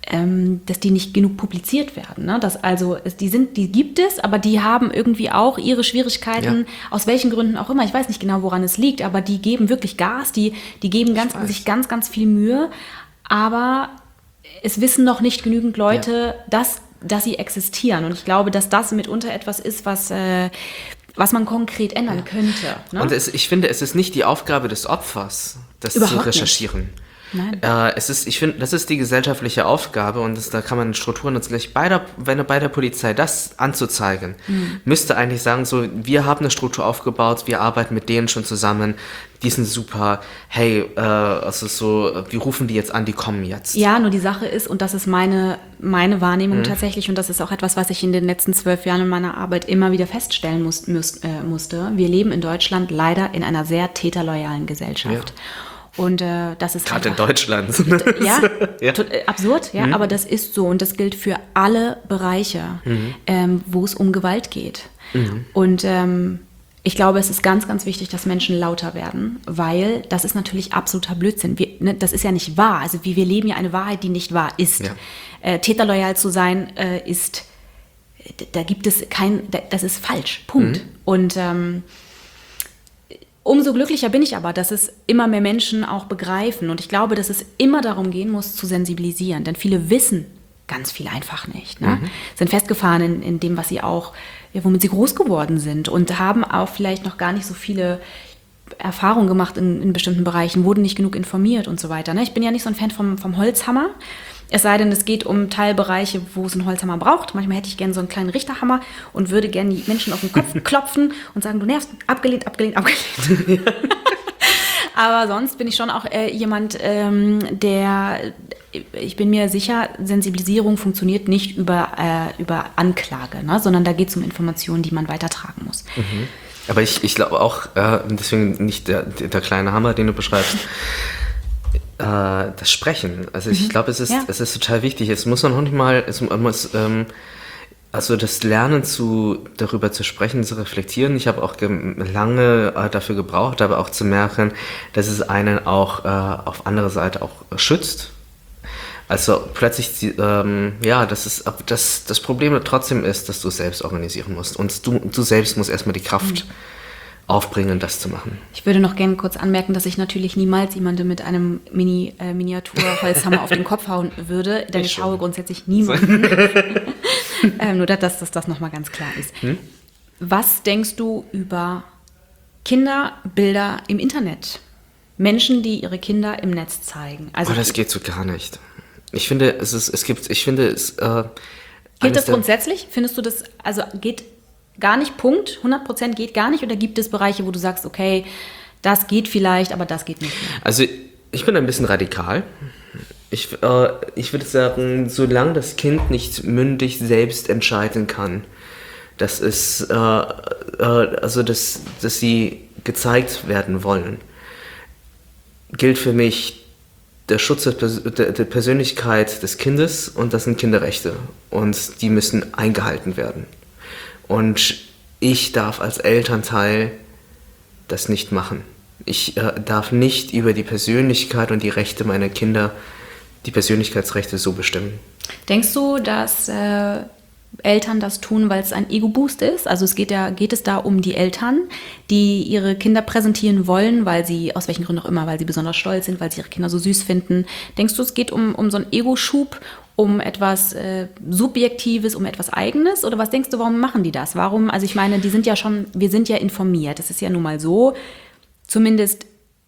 Speaker 2: dass die nicht genug publiziert werden. Ne? Die gibt es, aber die haben irgendwie auch ihre Schwierigkeiten, aus welchen Gründen auch immer. Ich weiß nicht genau, woran es liegt, aber die geben wirklich Gas, die geben sich ganz, ganz viel Mühe, aber es wissen noch nicht genügend Leute, dass sie existieren. Und ich glaube, dass das mitunter etwas ist, was man konkret ändern könnte. Ne?
Speaker 1: Und ich finde, es ist nicht die Aufgabe des Opfers, das zu recherchieren.
Speaker 2: Nicht. Nein.
Speaker 1: Ich finde, das ist die gesellschaftliche Aufgabe und da kann man Strukturen nutzen. Bei der Polizei das anzuzeigen, müsste eigentlich sagen, so, wir haben eine Struktur aufgebaut, wir arbeiten mit denen schon zusammen, die sind super, hey, wir rufen die jetzt an, die kommen jetzt.
Speaker 2: Ja, nur die Sache ist, und das ist meine Wahrnehmung tatsächlich, und das ist auch etwas, was ich in den letzten 12 Jahren in meiner Arbeit immer wieder feststellen musste. Wir leben in Deutschland leider in einer sehr täterloyalen Gesellschaft. Ja. Und das ist
Speaker 1: gerade in Deutschland.
Speaker 2: Ja, absurd, ja, aber das ist so und das gilt für alle Bereiche, wo es um Gewalt geht. Und ich glaube, es ist ganz, ganz wichtig, dass Menschen lauter werden, weil das ist natürlich absoluter Blödsinn. Das ist ja nicht wahr. Also wir leben ja eine Wahrheit, die nicht wahr ist. Ja. Täterloyal zu sein da gibt es das ist falsch. Punkt. Und umso glücklicher bin ich aber, dass es immer mehr Menschen auch begreifen. Und ich glaube, dass es immer darum gehen muss, zu sensibilisieren. Denn viele wissen ganz viel einfach nicht. Ne? Sind festgefahren in dem, was sie auch, womit sie groß geworden sind. Und haben auch vielleicht noch gar nicht so viele Erfahrungen gemacht in bestimmten Bereichen, wurden nicht genug informiert und so weiter. Ne? Ich bin ja nicht so ein Fan vom Holzhammer. Es sei denn, es geht um Teilbereiche, wo es einen Holzhammer braucht. Manchmal hätte ich gerne so einen kleinen Richterhammer und würde gerne die Menschen auf den Kopf klopfen und sagen, du nervst, abgelehnt, abgelehnt, abgelehnt. Aber sonst bin ich schon auch jemand, ich bin mir sicher, Sensibilisierung funktioniert nicht über Anklage, ne? Sondern da geht es um Informationen, die man weitertragen muss.
Speaker 1: Aber ich glaube auch, deswegen nicht der kleine Hammer, den du beschreibst, das Sprechen. Also ich glaube, es ist total wichtig. Es muss noch nicht mal, also das Lernen darüber zu sprechen, zu reflektieren. Ich habe auch lange dafür gebraucht, aber auch zu merken, dass es einen auch auf andere Seite auch schützt. Also plötzlich, das Problem trotzdem ist, dass du es selbst organisieren musst. Und du selbst musst erstmal die Kraft aufbringen, das zu machen.
Speaker 2: Ich würde noch gerne kurz anmerken, dass ich natürlich niemals jemandem mit einem Miniatur-Holzhammer auf den Kopf hauen würde, denn ich haue grundsätzlich niemanden. Nur, dass das nochmal ganz klar ist. Was denkst du über Kinderbilder im Internet? Menschen, die ihre Kinder im Netz zeigen. Also
Speaker 1: das geht so gar nicht. Ich finde,
Speaker 2: Gilt das grundsätzlich? Findest du das, also geht gar nicht, Punkt, 100% geht gar nicht? Oder gibt es Bereiche, wo du sagst, okay, das geht vielleicht, aber das geht nicht mehr?
Speaker 1: Also ich bin ein bisschen radikal. Ich würde sagen, solange das Kind nicht mündig selbst entscheiden kann, dass sie gezeigt werden wollen, gilt für mich der Schutz der Persönlichkeit des Kindes und das sind Kinderrechte und die müssen eingehalten werden. Und ich darf als Elternteil das nicht machen. Ich darf nicht über die Persönlichkeit und die Rechte meiner Kinder, die Persönlichkeitsrechte so bestimmen.
Speaker 2: Denkst du, dass Eltern das tun, weil es ein Ego-Boost ist? Also geht es da um die Eltern, die ihre Kinder präsentieren wollen, weil sie, aus welchen Gründen auch immer, weil sie besonders stolz sind, weil sie ihre Kinder so süß finden. Denkst du, es geht um so einen Ego-Schub, um etwas Subjektives, um etwas Eigenes? Oder was denkst du, warum machen die das? Warum? Also ich meine, wir sind ja informiert. Es ist ja nun mal so, zumindest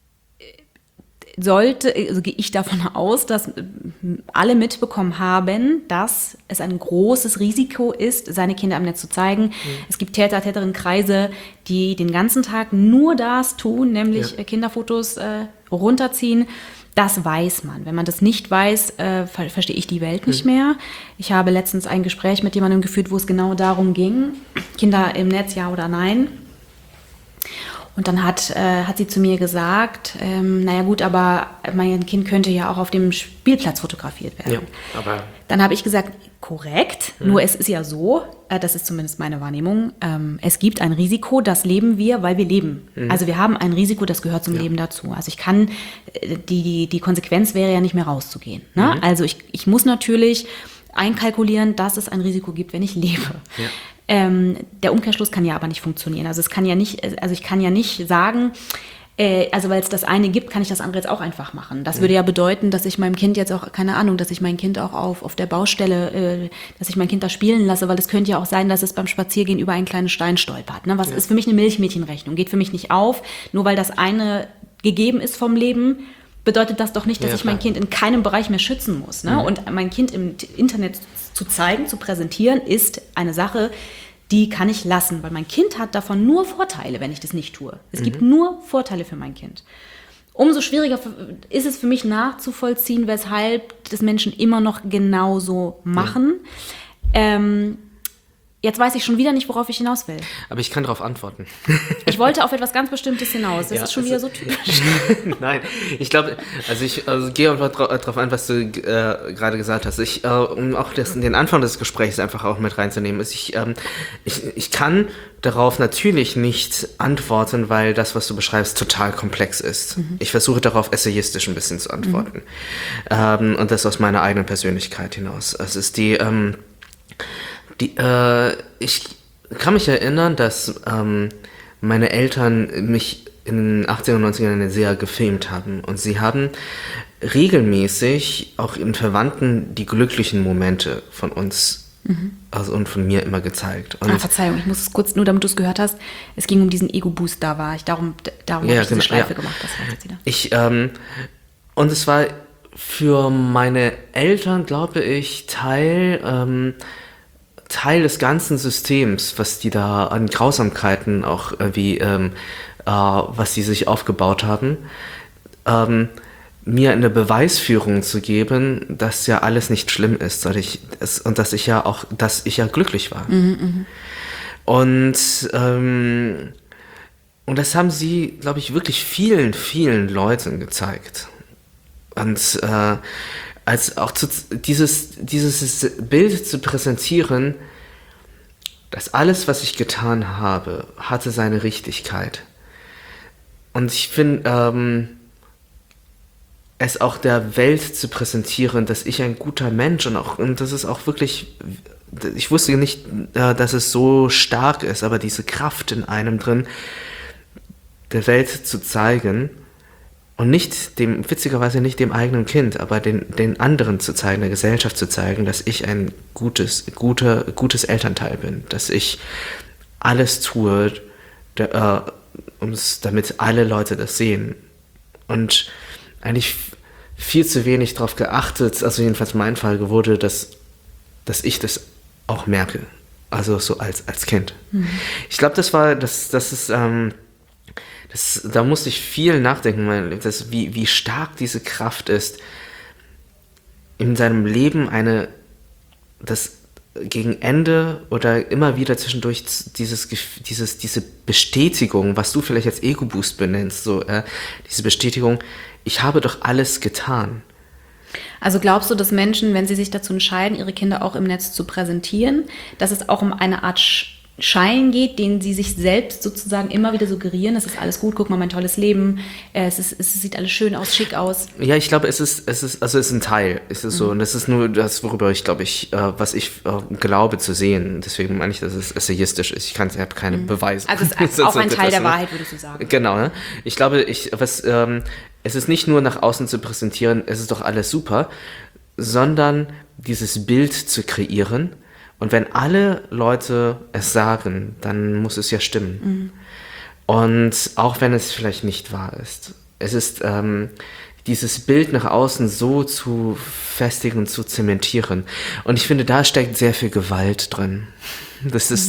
Speaker 2: gehe ich davon aus, dass alle mitbekommen haben, dass es ein großes Risiko ist, seine Kinder am Netz zu zeigen. Es gibt Täter, Täterinnenkreise, die den ganzen Tag nur das tun, nämlich Kinderfotos runterziehen. Das weiß man. Wenn man das nicht weiß, verstehe ich die Welt nicht mehr. Ich habe letztens ein Gespräch mit jemandem geführt, wo es genau darum ging, Kinder im Netz, ja oder nein. Und dann hat sie zu mir gesagt, naja gut, aber mein Kind könnte ja auch auf dem Spielplatz fotografiert werden.
Speaker 1: Ja, aber
Speaker 2: dann habe ich gesagt, korrekt, nur es ist ja so, das ist zumindest meine Wahrnehmung, es gibt ein Risiko, das leben wir, weil wir leben. Also wir haben ein Risiko, das gehört zum Leben dazu. Also ich kann, die Konsequenz wäre ja nicht mehr rauszugehen. Ne? Also ich muss natürlich einkalkulieren, dass es ein Risiko gibt, wenn ich lebe. Ja. Der Umkehrschluss kann ja aber nicht funktionieren. Also ich kann ja nicht sagen, also weil es das eine gibt, kann ich das andere jetzt auch einfach machen. Das würde ja bedeuten, dass ich meinem Kind jetzt auch, keine Ahnung, dass ich mein Kind auch auf der Baustelle, dass ich mein Kind da spielen lasse, weil es könnte ja auch sein, dass es beim Spaziergehen über einen kleinen Stein stolpert. Ne? Was ist für mich eine Milchmädchenrechnung? Geht für mich nicht auf. Nur weil das eine gegeben ist vom Leben, bedeutet das doch nicht, dass ich mein Kind in keinem Bereich mehr schützen muss. Ne? Und mein Kind im Internet zu zeigen, zu präsentieren, ist eine Sache, die kann ich lassen, weil mein Kind hat davon nur Vorteile, wenn ich das nicht tue. Es gibt nur Vorteile für mein Kind. Umso schwieriger ist es für mich nachzuvollziehen, weshalb das Menschen immer noch genauso machen. Jetzt weiß ich schon wieder nicht, worauf ich hinaus will.
Speaker 1: Aber ich kann darauf antworten.
Speaker 2: Ich wollte auf etwas ganz Bestimmtes hinaus. Das ist schon wieder so typisch.
Speaker 1: Nein, ich glaube, ich gehe einfach darauf ein, was du gerade gesagt hast. Um auch den Anfang des Gesprächs einfach auch mit reinzunehmen, ist, ich kann darauf natürlich nicht antworten, weil das, was du beschreibst, total komplex ist. Ich versuche darauf essayistisch ein bisschen zu antworten. Und das aus meiner eigenen Persönlichkeit hinaus. Es ist ich kann mich erinnern, dass meine Eltern mich in den 80er und 90ern sehr gefilmt haben. Und sie haben regelmäßig auch in Verwandten die glücklichen Momente von uns und von mir immer gezeigt. Und
Speaker 2: Verzeihung, ich muss es kurz, nur damit du es gehört hast, es ging um diesen Ego-Boost, darum habe ich diese Schleife gemacht. Das war jetzt wieder.
Speaker 1: Und es war für meine Eltern, glaube ich, Teil des ganzen Systems, was die da an Grausamkeiten auch irgendwie, was die sich aufgebaut haben, mir eine Beweisführung zu geben, dass ja alles nicht schlimm ist, dass ich ja glücklich war. Und das haben sie, glaube ich, wirklich vielen, vielen Leuten gezeigt. Und als auch dieses Bild zu präsentieren, dass alles, was ich getan habe, hatte seine Richtigkeit. Und ich finde, es auch der Welt zu präsentieren, dass ich ein guter Mensch und das ist auch wirklich, ich wusste nicht, dass es so stark ist, aber diese Kraft in einem drin, der Welt zu zeigen, und witzigerweise nicht dem eigenen Kind, aber den anderen zu zeigen, der Gesellschaft zu zeigen, dass ich ein gutes Elternteil bin, dass ich alles tue, damit alle Leute das sehen. Und eigentlich viel zu wenig darauf geachtet, also jedenfalls mein Fall wurde, dass ich das auch merke, also so als Kind. Ich glaube, da musste ich viel nachdenken, wie stark diese Kraft ist, in seinem Leben das gegen Ende oder immer wieder zwischendurch diese Bestätigung, was du vielleicht als Ego-Boost benennst, diese Bestätigung, ich habe doch alles getan.
Speaker 2: Also glaubst du, dass Menschen, wenn sie sich dazu entscheiden, ihre Kinder auch im Netz zu präsentieren, dass es auch um eine Art Schein geht, den sie sich selbst sozusagen immer wieder suggerieren, es ist alles gut, guck mal, mein tolles Leben, es sieht alles schön aus, schick aus.
Speaker 1: Ja, ich glaube, es ist ein Teil, so, und das ist nur das, worüber was ich glaube zu sehen, deswegen meine ich, dass es essayistisch ist, ich habe keine Beweise.
Speaker 2: Also es ist auch ein Teil der Wahrheit, würdest du sagen.
Speaker 1: Genau, ne? Ich glaube, es ist nicht nur nach außen zu präsentieren, es ist doch alles super, sondern dieses Bild zu kreieren. Und wenn alle Leute es sagen, dann muss es ja stimmen. Und auch wenn es vielleicht nicht wahr ist. Es ist dieses Bild nach außen so zu festigen und zu zementieren. Und ich finde, da steckt sehr viel Gewalt drin. Das ist,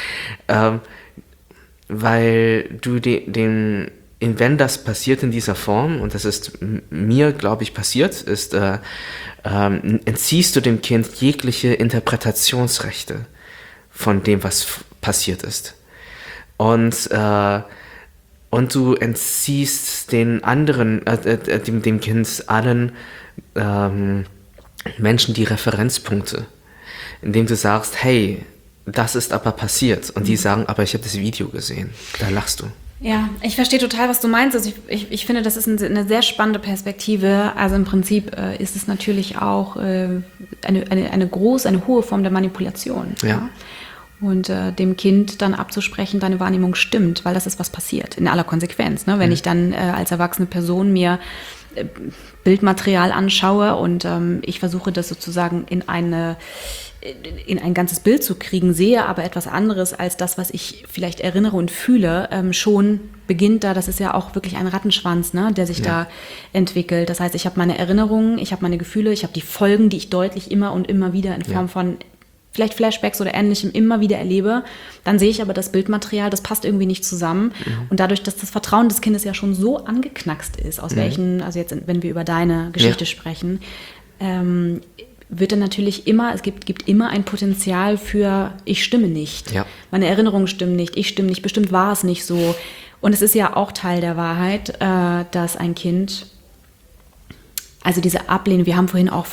Speaker 1: weil du wenn das passiert in dieser Form, und das ist mir, glaube ich, passiert, entziehst du dem Kind jegliche Interpretationsrechte von dem, was passiert ist. Und und du entziehst den anderen, dem Kind allen Menschen die Referenzpunkte, indem du sagst, hey, das ist aber passiert. Und die sagen, aber ich habe das Video gesehen. Da lachst du.
Speaker 2: Ja, ich verstehe total, was du meinst. Also ich finde, das ist eine sehr spannende Perspektive. Also im Prinzip ist es natürlich auch eine hohe Form der Manipulation.
Speaker 1: Ja.
Speaker 2: Und dem Kind dann abzusprechen, deine Wahrnehmung stimmt, weil das ist, was passiert, in aller Konsequenz. Ne? Wenn ich dann als erwachsene Person mir Bildmaterial anschaue und ich versuche das sozusagen in ein ganzes Bild zu kriegen, sehe aber etwas anderes als das, was ich vielleicht erinnere und fühle, schon beginnt da, das ist ja auch wirklich ein Rattenschwanz, ne, der sich da entwickelt. Das heißt, ich habe meine Erinnerungen, ich habe meine Gefühle, ich habe die Folgen, die ich deutlich immer und immer wieder in Form von vielleicht Flashbacks oder Ähnlichem immer wieder erlebe, dann sehe ich aber das Bildmaterial, das passt irgendwie nicht zusammen. Und dadurch, dass das Vertrauen des Kindes ja schon so angeknackst ist, aus welchen, also jetzt, wenn wir über deine Geschichte sprechen, wird dann natürlich immer, es gibt immer ein Potenzial für, ich stimme nicht. Ja. Meine Erinnerungen stimmen nicht, ich stimme nicht, bestimmt war es nicht so. Und es ist ja auch Teil der Wahrheit, dass ein Kind, also diese Ablehnung, wir haben vorhin auch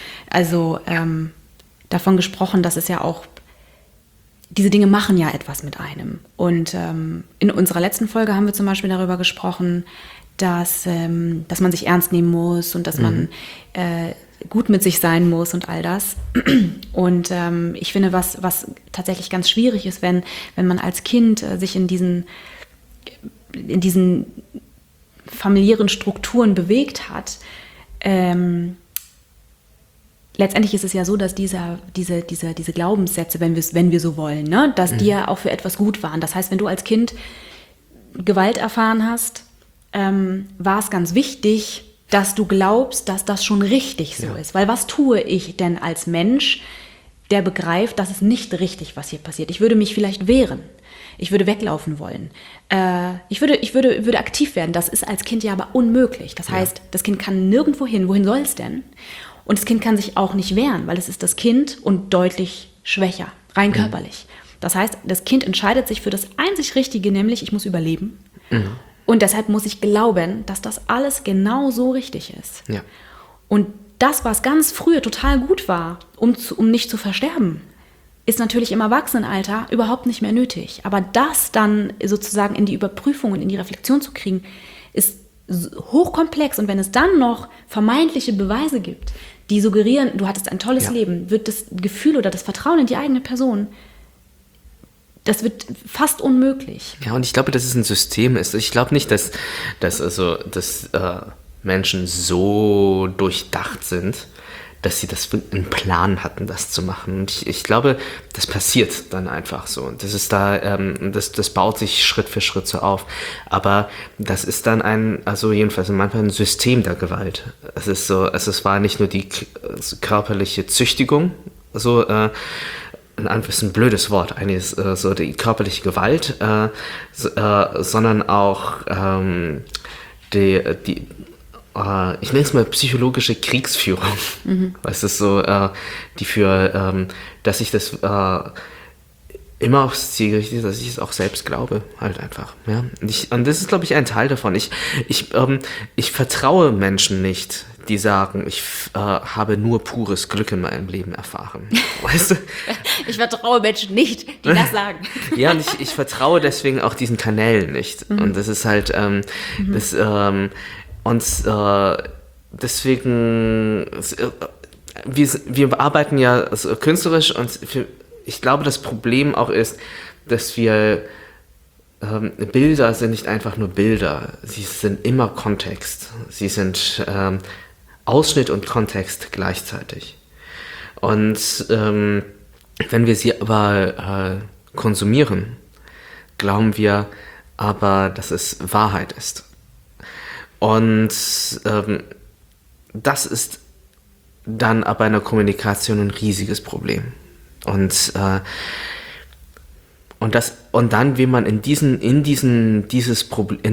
Speaker 2: davon gesprochen, dass es ja auch, diese Dinge machen ja etwas mit einem. Und in unserer letzten Folge haben wir zum Beispiel darüber gesprochen, dass man sich ernst nehmen muss und dass man gut mit sich sein muss und all das. Und ich finde, was tatsächlich ganz schwierig ist, wenn man als Kind sich in diesen familiären Strukturen bewegt hat, letztendlich ist es ja so, dass diese Glaubenssätze, wenn wir so wollen, ne, dass die ja auch für etwas gut waren. Das heißt, wenn du als Kind Gewalt erfahren hast, war es ganz wichtig, dass du glaubst, dass das schon richtig so ist. Weil was tue ich denn als Mensch, der begreift, dass es nicht richtig, was hier passiert? Ich würde mich vielleicht wehren. Ich würde weglaufen wollen. Ich würde aktiv werden. Das ist als Kind ja aber unmöglich. Das heißt, das Kind kann nirgendwo hin. Wohin soll es denn? Und das Kind kann sich auch nicht wehren, weil es ist das Kind und deutlich schwächer, rein körperlich. Das heißt, das Kind entscheidet sich für das einzig Richtige, nämlich ich muss überleben. Und deshalb muss ich glauben, dass das alles genau so richtig ist. Ja. Und das, was ganz früher total gut war, um nicht zu versterben, ist natürlich im Erwachsenenalter überhaupt nicht mehr nötig. Aber das dann sozusagen in die Überprüfung und in die Reflexion zu kriegen, ist hochkomplex. Und wenn es dann noch vermeintliche Beweise gibt, die suggerieren, du hattest ein tolles Leben, wird das Gefühl oder das Vertrauen in die eigene Person, das wird fast unmöglich.
Speaker 1: Ja, und ich glaube, dass es ein System ist. Ich glaube nicht, dass Menschen so durchdacht sind, dass sie einen Plan hatten, das zu machen. Und ich glaube, das passiert dann einfach so. Und das ist das baut sich Schritt für Schritt so auf. Aber das ist dann jedenfalls manchmal ein System der Gewalt. Es war nicht nur die körperliche Züchtigung, so, ist ein blödes Wort, eigentlich so die körperliche Gewalt, sondern auch ich nenne es mal psychologische Kriegsführung. Es ist so, die für, dass ich das immer aufs Ziel gerichtet, dass ich es auch selbst glaube, halt einfach. Ja? Und das ist, glaube ich, ein Teil davon. Ich vertraue Menschen nicht, die sagen, ich habe nur pures Glück in meinem Leben erfahren. Weißt du?
Speaker 2: Ich vertraue Menschen nicht, die das sagen.
Speaker 1: Ja, und ich vertraue deswegen auch diesen Kanälen nicht. Und das ist halt, deswegen, wir arbeiten ja künstlerisch und ich glaube, das Problem auch ist, dass Bilder sind nicht einfach nur Bilder, sie sind immer Kontext. Sie sind Ausschnitt und Kontext gleichzeitig. Und wenn wir sie aber konsumieren, glauben wir aber, dass es Wahrheit ist. Und das ist dann aber in der Kommunikation ein riesiges Problem. Und dann, wie man in dieses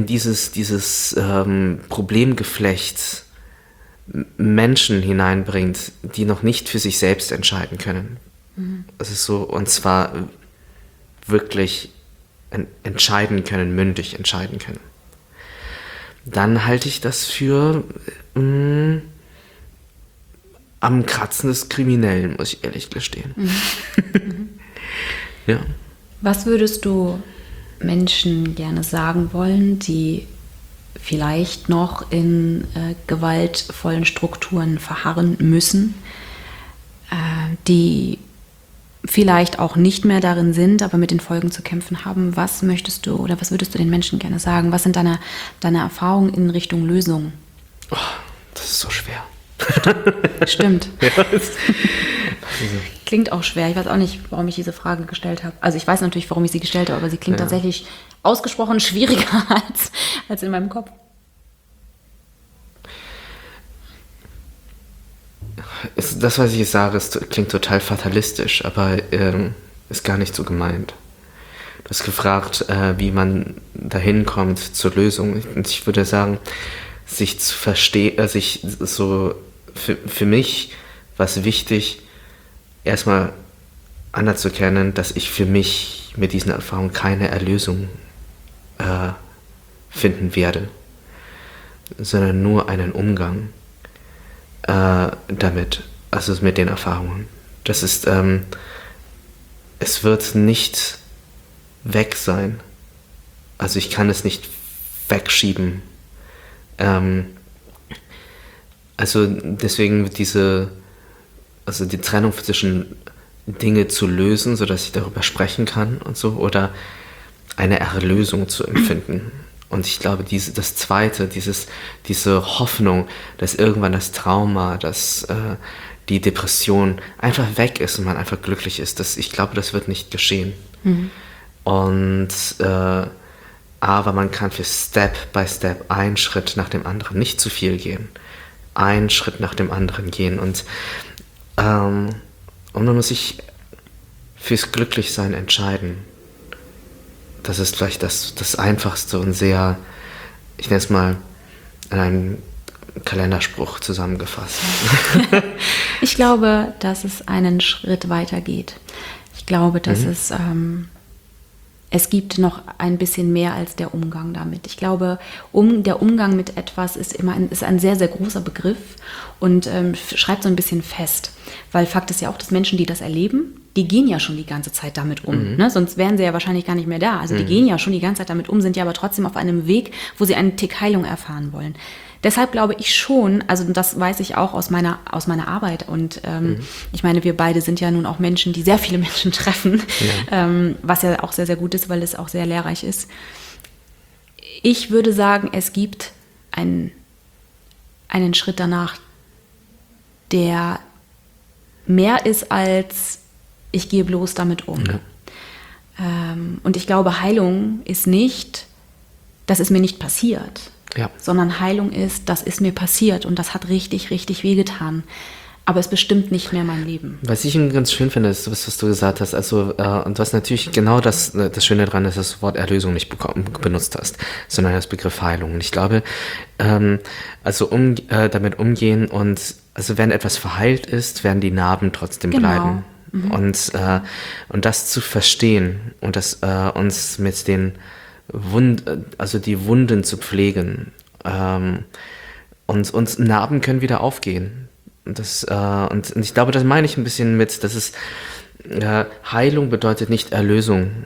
Speaker 1: Problemgeflecht Menschen hineinbringt, die noch nicht für sich selbst entscheiden können. Es ist so, und zwar wirklich entscheiden können, mündig entscheiden können. Dann halte ich das für am Kratzen des Kriminellen, muss ich ehrlich gestehen. Ja.
Speaker 2: Was würdest du Menschen gerne sagen wollen, die vielleicht noch in gewaltvollen Strukturen verharren müssen, die vielleicht auch nicht mehr darin sind, aber mit den Folgen zu kämpfen haben? Was möchtest du oder was würdest du den Menschen gerne sagen? Was sind deine Erfahrungen in Richtung Lösung?
Speaker 1: Oh, das ist so schwer.
Speaker 2: Stimmt.
Speaker 1: Ja,
Speaker 2: Klingt auch schwer. Ich weiß auch nicht, warum ich diese Frage gestellt habe. Also ich weiß natürlich, warum ich sie gestellt habe, aber sie klingt tatsächlich ausgesprochen schwieriger als in meinem Kopf.
Speaker 1: Das, was ich sage, klingt total fatalistisch, aber ist gar nicht so gemeint. Du hast gefragt, wie man dahin kommt zur Lösung. Und ich würde sagen, sich zu verstehen, für mich war es wichtig, erstmal anerzuerkennen, dass ich für mich mit diesen Erfahrungen keine Erlösung finden werde, sondern nur einen Umgang damit, also mit den Erfahrungen. Das ist, es wird nicht weg sein. Also ich kann es nicht wegschieben. Also deswegen die Trennung zwischen Dinge zu lösen, sodass ich darüber sprechen kann und so, oder eine Erlösung zu empfinden. Und ich glaube, das Zweite, diese Hoffnung, dass irgendwann das Trauma, dass die Depression einfach weg ist und man einfach glücklich ist, ich glaube, das wird nicht geschehen. Mhm. Und aber man kann für Step by Step einen Schritt nach dem anderen, nicht zu viel gehen, einen Schritt nach dem anderen gehen. Und man muss sich fürs Glücklichsein entscheiden. Das ist vielleicht das Einfachste und sehr, ich nenne es mal, in einem Kalenderspruch zusammengefasst.
Speaker 2: Ich glaube, dass es einen Schritt weiter geht. Ich glaube, dass es gibt noch ein bisschen mehr als der Umgang damit. Ich glaube, der Umgang mit etwas ist ein sehr, sehr großer Begriff und schreibt so ein bisschen fest. Weil Fakt ist ja auch, dass Menschen, die das erleben, die gehen ja schon die ganze Zeit damit um. Ne? Sonst wären sie ja wahrscheinlich gar nicht mehr da. Also die gehen ja schon die ganze Zeit damit um, sind ja aber trotzdem auf einem Weg, wo sie einen Tick Heilung erfahren wollen. Deshalb glaube ich schon, also das weiß ich auch aus meiner Arbeit und ich meine, wir beide sind ja nun auch Menschen, die sehr viele Menschen treffen, was ja auch sehr, sehr gut ist, weil es auch sehr lehrreich ist. Ich würde sagen, es gibt einen Schritt danach, der mehr ist als ich gehe bloß damit um. Ja. Und ich glaube, Heilung ist nicht, das ist mir nicht passiert. Ja. Sondern Heilung ist, das ist mir passiert und das hat richtig, richtig wehgetan. Aber es bestimmt nicht mehr mein Leben.
Speaker 1: Was ich ganz schön finde, ist, was du gesagt hast, also, und was natürlich genau das Schöne daran ist, dass du das Wort Erlösung nicht benutzt hast, sondern das Begriff Heilung. Und ich glaube, damit umgehen und, also wenn etwas verheilt ist, werden die Narben trotzdem bleiben. Mhm. Und das zu verstehen und das uns mit den die Wunden zu pflegen. Und Narben können wieder aufgehen. Und ich glaube, das meine ich ein bisschen mit, dass es Heilung bedeutet nicht Erlösung,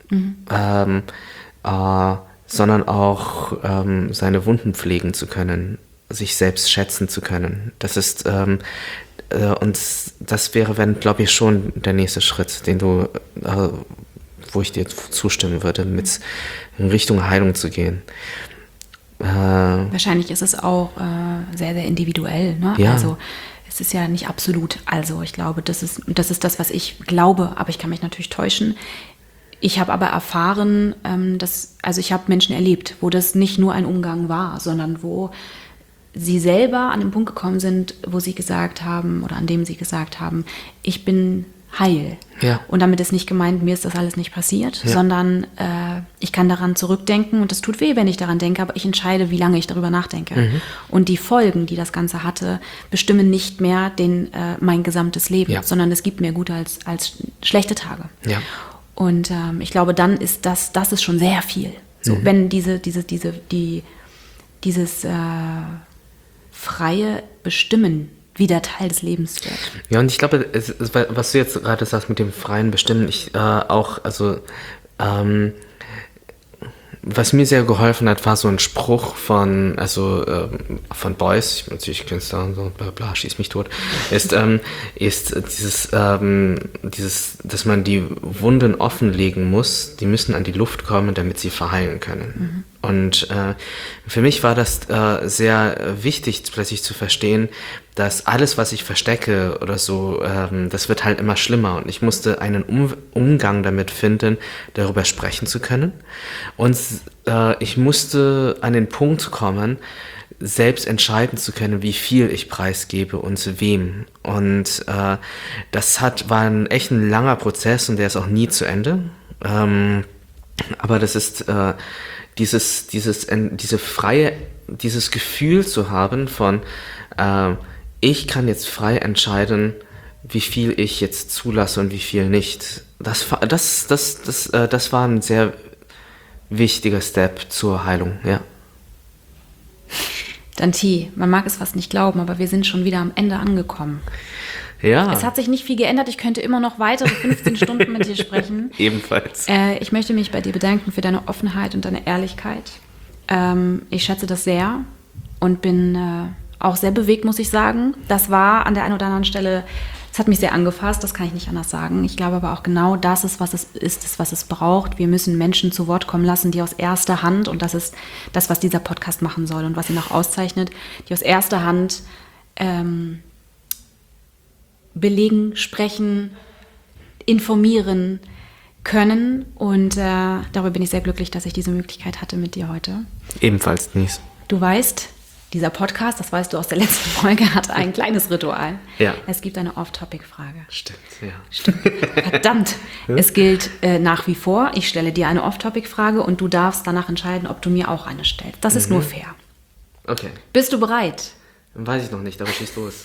Speaker 1: sondern auch seine Wunden pflegen zu können, sich selbst schätzen zu können. Das ist und das wäre, glaube ich, schon der nächste Schritt, den du wo ich dir zustimmen würde, mit in Richtung Heilung zu gehen.
Speaker 2: Wahrscheinlich ist es auch sehr, sehr individuell. Ne? Ja. Also es ist ja nicht absolut. Also ich glaube, das ist das, was ich glaube, aber ich kann mich natürlich täuschen. Ich habe aber erfahren, ich habe Menschen erlebt, wo das nicht nur ein Umgang war, sondern wo sie selber an den Punkt gekommen sind, wo sie gesagt haben, oder an dem sie gesagt haben, ich bin heil. Ja. Und damit ist nicht gemeint, mir ist das alles nicht passiert, sondern ich kann daran zurückdenken und es tut weh, wenn ich daran denke, aber ich entscheide, wie lange ich darüber nachdenke. Mhm. Und die Folgen, die das Ganze hatte, bestimmen nicht mehr mein gesamtes Leben, sondern es gibt mehr gute als schlechte Tage. Ja. Und ich glaube, dann ist das ist schon sehr viel. So, wenn dieses freie Bestimmen wieder Teil des Lebens wird.
Speaker 1: Ja, und ich glaube, was du jetzt gerade sagst mit dem freien Bestimmen, was mir sehr geholfen hat, war so ein Spruch von Beuys, ich bin natürlich Künstler und so, bla bla, schieß mich tot, ist dieses, dass man die Wunden offenlegen muss, die müssen an die Luft kommen, damit sie verheilen können. Und für mich war das sehr wichtig, plötzlich zu verstehen, dass alles, was ich verstecke oder so, das wird halt immer schlimmer. Und ich musste einen Umgang damit finden, darüber sprechen zu können. Und ich musste an den Punkt kommen, selbst entscheiden zu können, wie viel ich preisgebe und zu wem. Und das war echt ein langer Prozess und der ist auch nie zu Ende. Aber das ist dieses Gefühl zu haben von ich kann jetzt frei entscheiden, wie viel ich jetzt zulasse und wie viel nicht. Das war ein sehr wichtiger Step zur Heilung, ja.
Speaker 2: Dante, man mag es fast nicht glauben, aber wir sind schon wieder am Ende angekommen.
Speaker 1: Ja.
Speaker 2: Es hat sich nicht viel geändert. Ich könnte immer noch weitere 15 Stunden mit dir sprechen.
Speaker 1: Ebenfalls.
Speaker 2: Ich möchte mich bei dir bedanken für deine Offenheit und deine Ehrlichkeit. Ich schätze das sehr und bin auch sehr bewegt, muss ich sagen. Das war an der einen oder anderen Stelle, es hat mich sehr angefasst, das kann ich nicht anders sagen. Ich glaube aber auch genau das ist, was es braucht. Wir müssen Menschen zu Wort kommen lassen, die aus erster Hand, und das ist das, was dieser Podcast machen soll und was ihn auch auszeichnet, die aus erster Hand belegen, sprechen, informieren können. Und darüber bin ich sehr glücklich, dass ich diese Möglichkeit hatte mit dir heute.
Speaker 1: Ebenfalls, Denise.
Speaker 2: Du weißt, dieser Podcast, das weißt du aus der letzten Folge, hat ein kleines Ritual.
Speaker 1: Ja.
Speaker 2: Es gibt eine Off-Topic-Frage.
Speaker 1: Stimmt, ja.
Speaker 2: Stimmt. Verdammt. Es gilt nach wie vor, ich stelle dir eine Off-Topic-Frage und du darfst danach entscheiden, ob du mir auch eine stellst. Das ist nur fair.
Speaker 1: Okay.
Speaker 2: Bist du bereit?
Speaker 1: Weiß ich noch nicht, aber schieß los.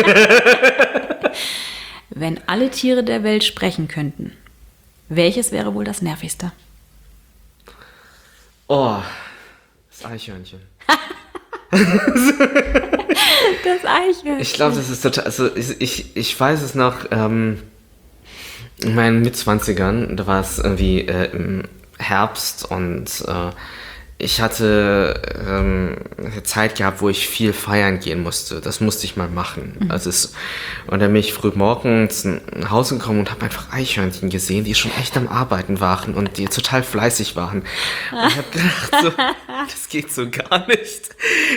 Speaker 2: Wenn alle Tiere der Welt sprechen könnten, welches wäre wohl das nervigste?
Speaker 1: Oh, das Eichhörnchen.
Speaker 2: Das Eichhörnchen.
Speaker 1: Ich glaube, das ist total, also ich weiß es noch, in meinen Mitzwanzigern, da war es irgendwie im Herbst und ich hatte eine Zeit gehabt, wo ich viel feiern gehen musste. Das musste ich mal machen. Und dann bin ich früh morgens nach Hause gekommen und habe einfach Eichhörnchen gesehen, die schon echt am Arbeiten waren und die total fleißig waren. Und ich habe gedacht, so, das geht so gar nicht.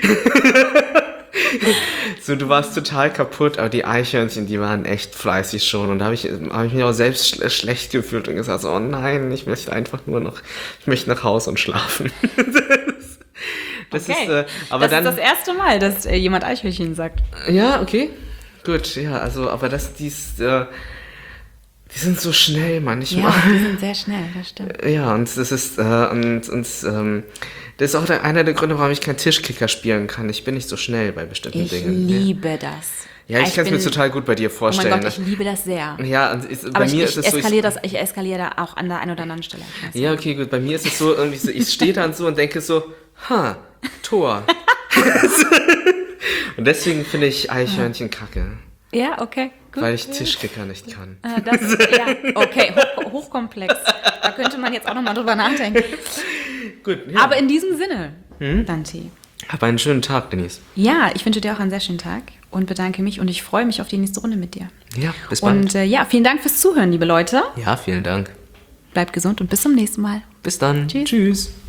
Speaker 1: So, du warst total kaputt, aber die Eichhörnchen, die waren echt fleißig schon. Und da hab ich mich auch selbst schlecht gefühlt und gesagt, so, oh nein, ich möchte nach Hause und schlafen. Das
Speaker 2: okay.
Speaker 1: Aber
Speaker 2: das ist das erste Mal, dass jemand Eichhörnchen sagt.
Speaker 1: Ja, okay. Gut, ja, also, aber die sind so schnell manchmal.
Speaker 2: Ja, die sind sehr schnell, das stimmt.
Speaker 1: Ja, und das ist, das ist auch einer der Gründe, warum ich keinen Tischkicker spielen kann. Ich bin nicht so schnell bei bestimmten Dingen.
Speaker 2: Ich liebe das.
Speaker 1: Ja, ich kann es mir total gut bei dir vorstellen.
Speaker 2: Oh mein Gott, ich liebe das sehr.
Speaker 1: Ja, und bei mir ist es so.
Speaker 2: Ich eskaliere da auch an der einen oder anderen Stelle.
Speaker 1: Ja, okay, gut. Bei mir ist es so, irgendwie so, ich stehe dann so und denke so, Tor. Und deswegen finde ich Eichhörnchen kacke.
Speaker 2: Ja, okay, gut.
Speaker 1: Weil ich Tischkicker nicht kann.
Speaker 2: Okay, hochkomplex. Da könnte man jetzt auch nochmal drüber nachdenken.
Speaker 1: Gut, ja.
Speaker 2: Aber in diesem Sinne, Dante.
Speaker 1: Hab einen schönen Tag, Denise.
Speaker 2: Ja, ich wünsche dir auch einen sehr schönen Tag und bedanke mich und ich freue mich auf die nächste Runde mit dir.
Speaker 1: Ja, bis bald.
Speaker 2: Und vielen Dank fürs Zuhören, liebe Leute.
Speaker 1: Ja, vielen Dank.
Speaker 2: Bleibt gesund und bis zum nächsten Mal.
Speaker 1: Bis dann.
Speaker 2: Tschüss.
Speaker 1: Tschüss.